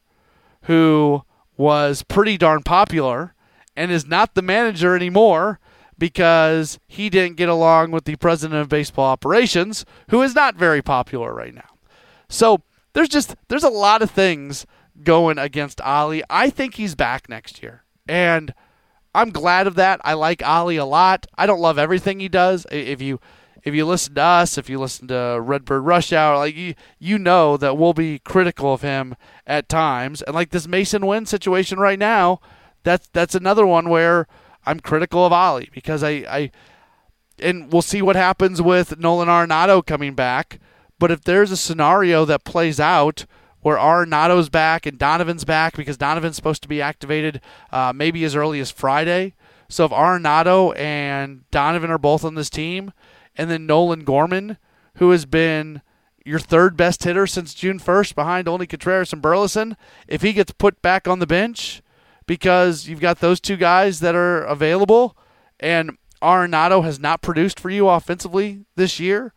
who was pretty darn popular and is not the manager anymore because he didn't get along with the president of baseball operations, who is not very popular right now. So there's a lot of things going against Ali. I think he's back next year, and I'm glad of that. I like Ali a lot. I don't love everything he does. If you listen to us, if you listen to Redbird Rush Hour, like you know that we'll be critical of him at times. And like this Mason Wynn situation right now, that's another one where I'm critical of Ali because and we'll see what happens with Nolan Arenado coming back. But if there's a scenario that plays out where Arenado's back and Donovan's back, because Donovan's supposed to be activated maybe as early as Friday. So if Arenado and Donovan are both on this team, and then Nolan Gorman, who has been your third best hitter since June 1st behind only Contreras and Burleson, if he gets put back on the bench because you've got those two guys that are available and Arenado has not produced for you offensively this year,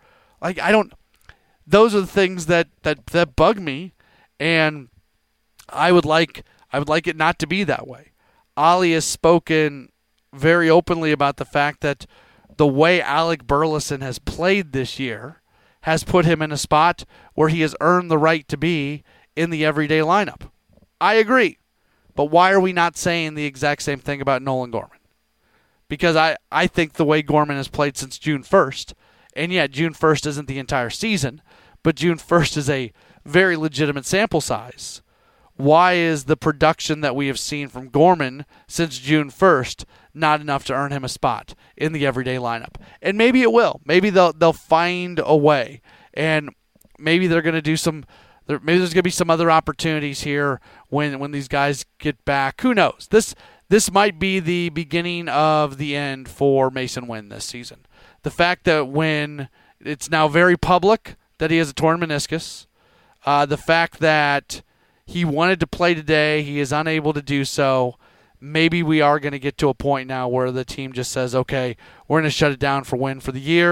those are the things that bug me, and I would like it not to be that way. Ali has spoken very openly about the fact that the way Alec Burleson has played this year has put him in a spot where he has earned the right to be in the everyday lineup. I agree. But why are we not saying the exact same thing about Nolan Gorman? Because I think the way Gorman has played since June 1st, and yet June 1st isn't the entire season, but June 1st is a very legitimate sample size. Why is the production that we have seen from Gorman since June 1st not enough to earn him a spot in the everyday lineup? And maybe it will. Maybe they'll find a way, and maybe they're going to do some. Maybe there's going to be some other opportunities here when these guys get back. Who knows? This might be the beginning of the end for Mason Wynn this season. The fact that when it's now very public that he has a torn meniscus, the fact that he wanted to play today, he is unable to do so. Maybe we are going to get to a point now where the team just says, okay, we're going to shut it down for Wynn for the year.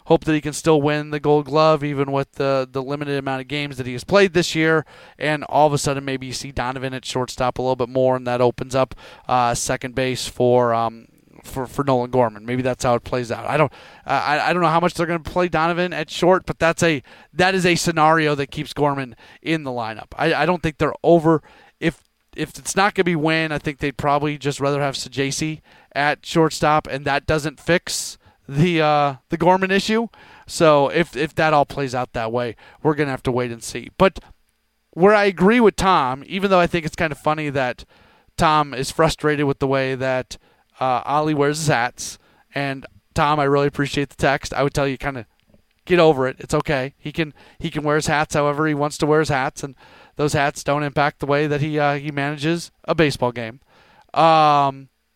hope that he can still win the Gold Glove even with the limited amount of games that he has played this year. And all of a sudden maybe you see Donovan at shortstop a little bit more, and that opens up second base for Nolan Gorman. Maybe that's how it plays out. I don't know how much they're going to play Donovan at short, but that is a scenario that keeps Gorman in the lineup. I don't think they're over. If it's not going to be Wynn, I think they'd probably just rather have Sajaci at shortstop, and that doesn't fix the Gorman issue. So if that all plays out that way, we're going to have to wait and see. But where I agree with Tom, even though I think it's kind of funny that Tom is frustrated with the way that Ali wears his hats, and Tom, I really appreciate the text. I would tell you kind of get over it. It's okay. He can wear his hats however he wants to wear his hats, and those hats don't impact the way that he manages a baseball game. But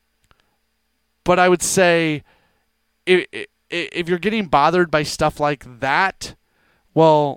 I would say if you're getting bothered by stuff like that, well,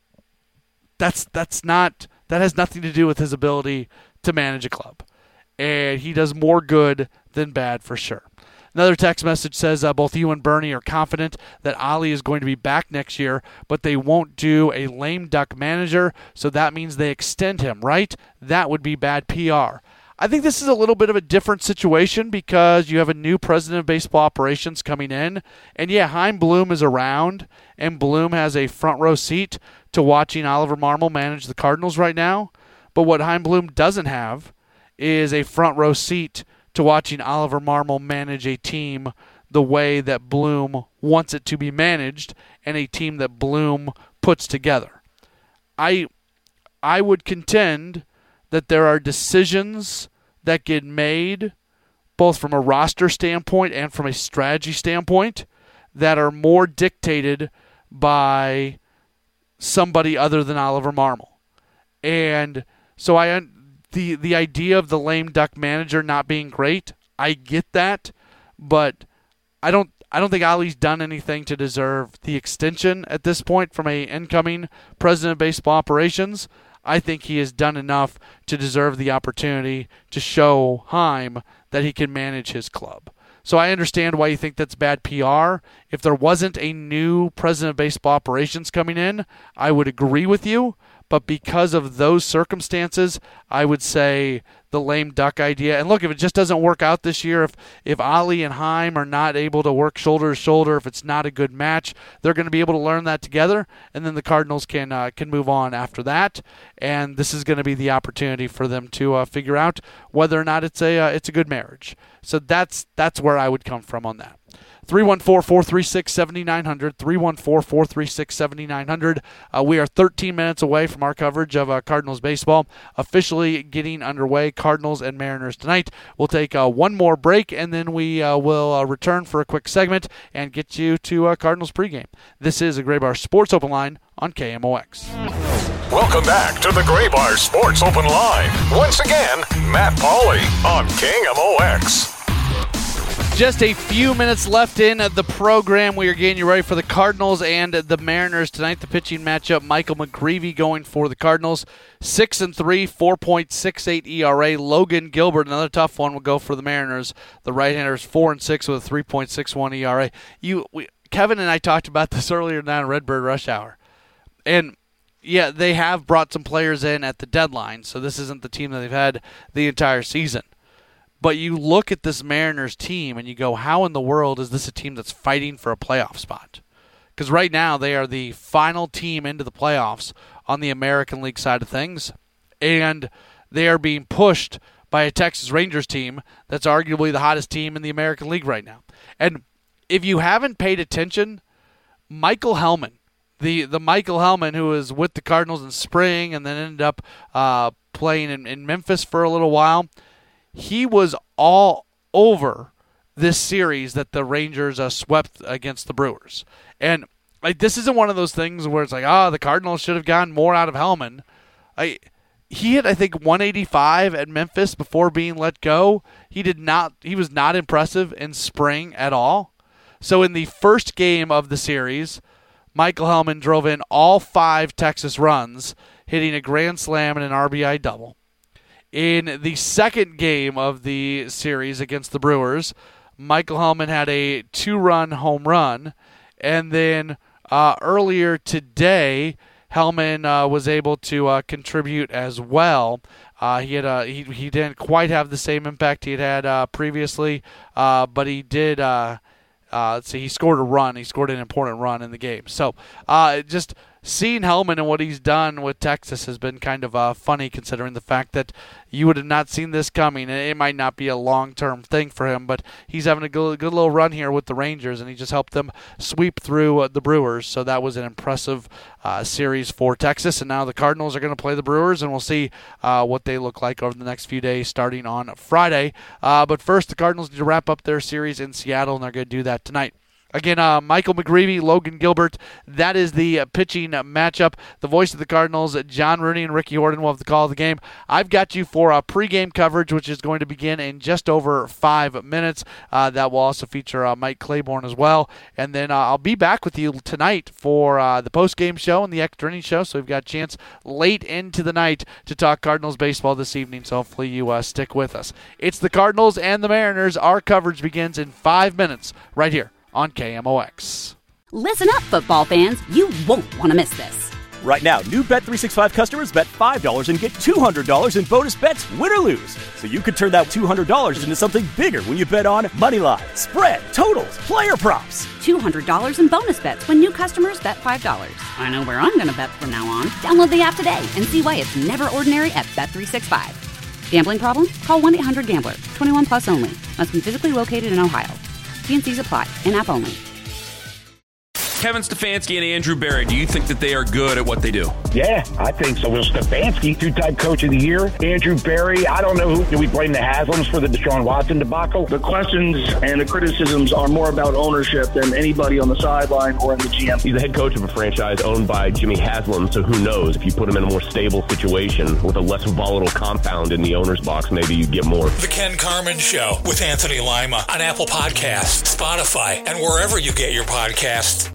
that has nothing to do with his ability to manage a club. And he does more good than bad for sure. Another text message says, both you and Bernie are confident that Ali is going to be back next year, but they won't do a lame duck manager, so that means they extend him, right? That would be bad PR. I think this is a little bit of a different situation because you have a new president of baseball operations coming in. And yeah, Chaim Bloom is around, and Bloom has a front row seat to watching Oliver Marmol manage the Cardinals right now. But what Chaim Bloom doesn't have is a front row seat to watching Oliver Marmol manage a team the way that Bloom wants it to be managed and a team that Bloom puts together. I would contend that there are decisions that get made both from a roster standpoint and from a strategy standpoint that are more dictated by somebody other than Oliver Marmol. And so the idea of the lame duck manager not being great, I get that, but I don't think Ali's done anything to deserve the extension at this point from a incoming president of baseball operations. I think he has done enough to deserve the opportunity to show Chaim that he can manage his club. So I understand why you think that's bad PR. If there wasn't a new president of baseball operations coming in, I would agree with you. But because of those circumstances, I would say the lame duck idea. And look, if it just doesn't work out this year, if Ali and Chaim are not able to work shoulder to shoulder, if it's not a good match, they're going to be able to learn that together, and then the Cardinals can move on after that. And this is going to be the opportunity for them to figure out whether or not it's a good marriage. So that's where I would come from on that. 314-436-7900, 314-436-7900. We are 13 minutes away from our coverage of Cardinals baseball officially getting underway. Cardinals and Mariners tonight. We'll take one more break, and then we will return for a quick segment and get you to Cardinals pregame. This is a Gray Bar Sports Open Line on KMOX. Welcome back to the Gray Bar Sports Open Line. Once again, Matt Pauley on KMOX. Just a few minutes left in the program. We are getting you ready for the Cardinals and the Mariners tonight. The pitching matchup, Michael McGreevy going for the Cardinals. 6-3, 4.68 ERA. Logan Gilbert, another tough one, will go for the Mariners. The right-handers 4-6 with a 3.61 ERA. Kevin and I talked about this earlier tonight on Redbird Rush Hour. And yeah, they have brought some players in at the deadline, so this isn't the team that they've had the entire season. But you look at this Mariners team and you go, how in the world is this a team that's fighting for a playoff spot? Because right now they are the final team into the playoffs on the American League side of things, and they are being pushed by a Texas Rangers team that's arguably the hottest team in the American League right now. And if you haven't paid attention, Michael Hellman, the Michael Hellman who was with the Cardinals in spring and then ended up playing in Memphis for a little while, he was all over this series that the Rangers swept against the Brewers. And this isn't one of those things where it's like, the Cardinals should have gotten more out of Hellman. He hit, I think, 185 at Memphis before being let go. He was not impressive in spring at all. So in the first game of the series, Michael Hellman drove in all 5 Texas runs, hitting a grand slam and an RBI double. In the second game of the series against the Brewers, Michael Hellman had a 2-run home run And then earlier today, Hellman was able to contribute as well. He didn't quite have the same impact he had previously, but he did. Let's see, he scored a run. He scored an important run in the game. So just seeing Hellman and what he's done with Texas has been kind of funny, considering the fact that you would have not seen this coming. And it might not be a long-term thing for him, but he's having a good little run here with the Rangers, and he just helped them sweep through the Brewers. So that was an impressive series for Texas. And now the Cardinals are going to play the Brewers, and we'll see what they look like over the next few days starting on Friday. But first, the Cardinals need to wrap up their series in Seattle, and they're going to do that tonight. Again, Michael McGreevy, Logan Gilbert, that is the pitching matchup. The voice of the Cardinals, John Rooney and Ricky Horton will have the call of the game. I've got you for pregame coverage, which is going to begin in just over 5 minutes. That will also feature Mike Claiborne as well. And then I'll be back with you tonight for the postgame show and the extra inning show. So we've got a chance late into the night to talk Cardinals baseball this evening. So hopefully you stick with us. It's the Cardinals and the Mariners. Our coverage begins in 5 minutes right here on KMOX. Listen up, football fans. You won't want to miss this. Right now, new Bet365 customers bet $5 and get $200 in bonus bets, win or lose. So you could turn that $200 into something bigger when you bet on money line, spread, totals, player props. $200 in bonus bets when new customers bet $5. I know where I'm going to bet from now on. Download the app today and see why it's never ordinary at Bet365. Gambling problem? Call 1-800-GAMBLER. 21 plus only. Must be physically located in Ohio. T&Cs apply. In-app only. Kevin Stefanski and Andrew Berry, do you think that they are good at what they do? Yeah, I think so. Will Stefanski, two-time coach of the year. Andrew Berry, I don't know who. Do we blame the Haslams for the Deshaun Watson debacle? The questions and the criticisms are more about ownership than anybody on the sideline or in the GM. He's the head coach of a franchise owned by Jimmy Haslam, so who knows? If you put him in a more stable situation with a less volatile compound in the owner's box, maybe you'd get more. The Ken Carman Show with Anthony Lima on Apple Podcasts, Spotify, and wherever you get your podcasts.